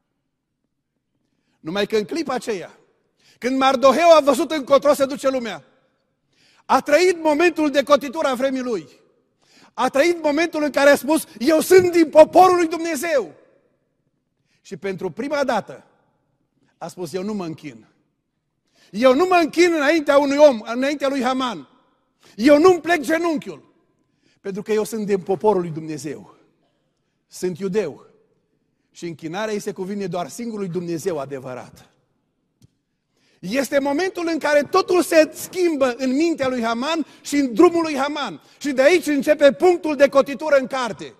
Numai că în clipa aceea, când Mardoheu a văzut încotro se duce lumea, a trăit momentul de cotitură a vremii lui. A trăit momentul în care a spus, eu sunt din poporul lui Dumnezeu. Și pentru prima dată a spus, eu nu mă închin. Eu nu mă închin înaintea unui om, înaintea lui Haman. Eu nu-mi plec genunchiul. Pentru că eu sunt din poporul lui Dumnezeu. Sunt iudeu. Și închinarea îi se cuvine doar singurului Dumnezeu adevărat. Este momentul în care totul se schimbă în mintea lui Haman și în drumul lui Haman. Și de aici începe punctul de cotitură în carte.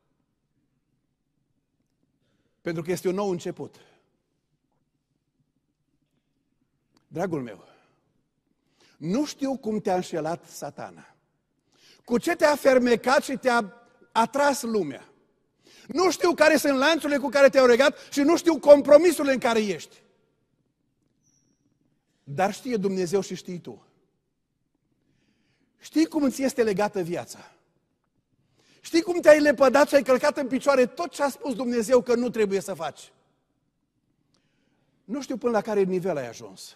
Pentru că este un nou început. Dragul meu, nu știu cum te-a înșelat Satana. Cu ce te-a fermecat și te-a atras lumea. Nu știu care sunt lanțurile cu care te-au legat și nu știu compromisurile în care ești. Dar știe Dumnezeu și știi tu. Știi cum îți este legată viața. Știi cum te-ai lepădat și ai călcat în picioare tot ce a spus Dumnezeu că nu trebuie să faci. Nu știu până la care nivel ai ajuns.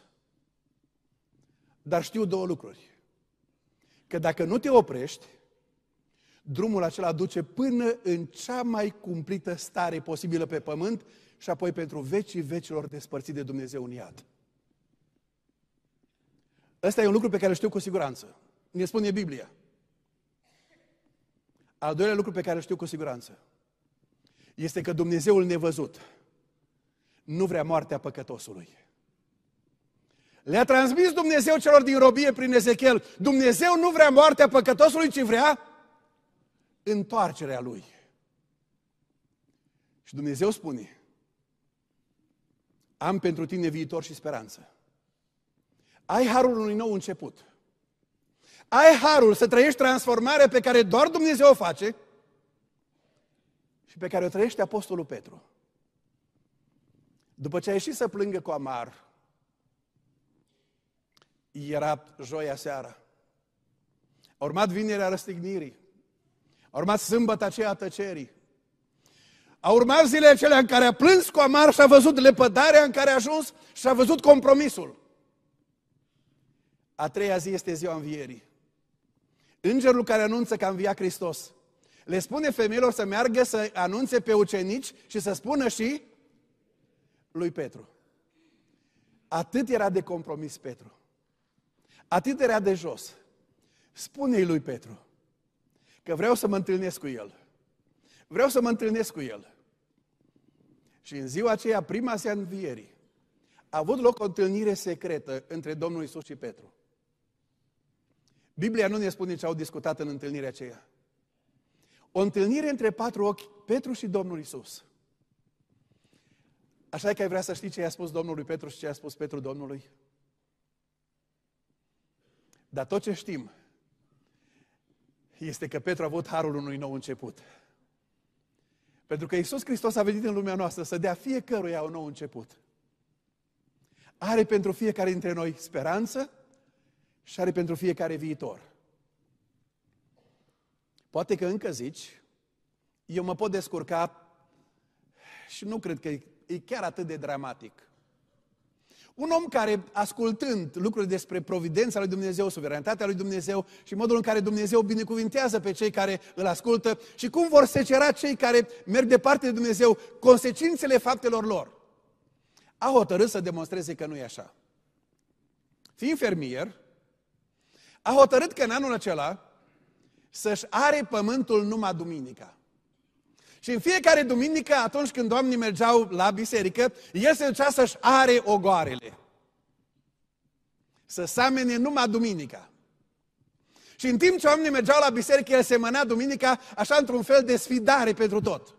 Dar știu două lucruri. Că dacă nu te oprești, drumul acela duce până în cea mai cumplită stare posibilă pe pământ și apoi pentru vecii vecilor despărțit de Dumnezeu în iad. Ăsta e un lucru pe care îl știu cu siguranță. Ne spune Biblia. Al doilea lucru pe care îl știu cu siguranță este că Dumnezeul nevăzut nu vrea moartea păcătosului. Le-a transmis Dumnezeu celor din robie prin Ezechiel. Dumnezeu nu vrea moartea păcătosului, ci vrea întoarcerea lui. Și Dumnezeu spune, am pentru tine viitor și speranță. Ai harul unui nou început. Ai harul să trăiești transformarea pe care doar Dumnezeu o face și pe care o trăiește Apostolul Petru. După ce a ieșit să plângă cu amar, era joia seara. A urmat vinerea răstignirii. A urmat sâmbătă aceea a tăcerii. A urmat zilele acelea în care a plâns cu amar și a văzut lepădarea în care a ajuns și a văzut compromisul. A treia zi este ziua învierii. Îngerul care anunță că a înviat Hristos le spune femeilor să meargă să anunțe pe ucenici și să spună și lui Petru. Atât era de compromis Petru. Atât era de jos. Spune-i lui Petru că vreau să mă întâlnesc cu el. Vreau să mă întâlnesc cu el. Și în ziua aceea, prima zi a învierii, a avut loc o întâlnire secretă între Domnul Iisus și Petru. Biblia nu ne spune ce au discutat în întâlnirea aceea. O întâlnire între patru ochi, Petru și Domnul Iisus. Așa că ai vrea să știi ce i-a spus Domnul lui Petru și ce i-a spus Petru Domnului? Dar tot ce știm este că Petru a avut harul unui nou început. Pentru că Iisus Hristos a venit în lumea noastră să dea fiecăruia un nou început. Are pentru fiecare dintre noi speranță și are pentru fiecare viitor. Poate că încă zici, eu mă pot descurca și nu cred că e chiar atât de dramatic. Un om care, ascultând lucruri despre providența lui Dumnezeu, suveranitatea lui Dumnezeu și modul în care Dumnezeu binecuvintează pe cei care îl ascultă și cum vor secera cei care merg departe de Dumnezeu consecințele faptelor lor, a hotărât să demonstreze că nu e așa. Fiind fermier, a hotărât că în anul acela să-și are pământul numai duminica. Și în fiecare duminică, atunci când oamenii mergeau la biserică, el se ducea să-și are ogoarele. Să samene numai duminica. Și în timp ce oamenii mergeau la biserică, el semăna duminica, așa într-un fel de sfidare pentru tot.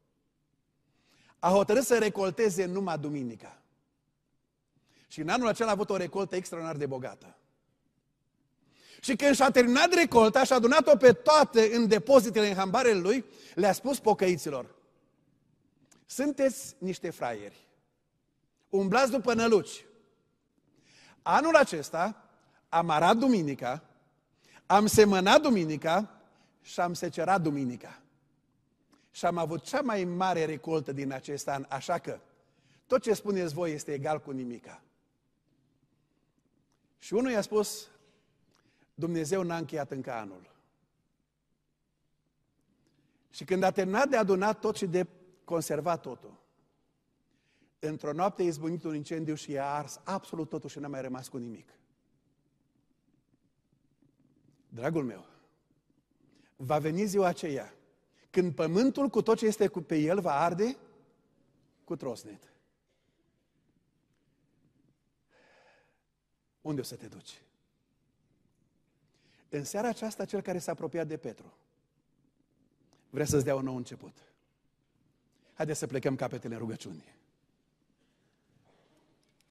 A hotărât să recolteze numai duminica. Și în anul acela a avut o recoltă extraordinar de bogată. Și când și-a terminat recolta și-a adunat-o pe toate în depozitele, în hambarele lui, le-a spus pocăiților: sunteți niște fraieri, umblați după năluci. Anul acesta am arat duminica, am semănat duminica și am secerat duminica. Și am avut cea mai mare recoltă din acest an, așa că tot ce spuneți voi este egal cu nimica. Și unul i-a spus: Dumnezeu n-a încheiat încă anul. Și când a terminat de adunat tot și de conservat totul, într-o noapte a izbucnit un incendiu și i-a ars absolut totul și n-a mai rămas cu nimic. Dragul meu, va veni ziua aceea când pământul cu tot ce este pe el va arde cu trosnet. Unde o să te duci? În seara aceasta, cel care s-a apropiat de Petru vrea să-ți dea un nou început. Haideți să plecăm capetele în rugăciune.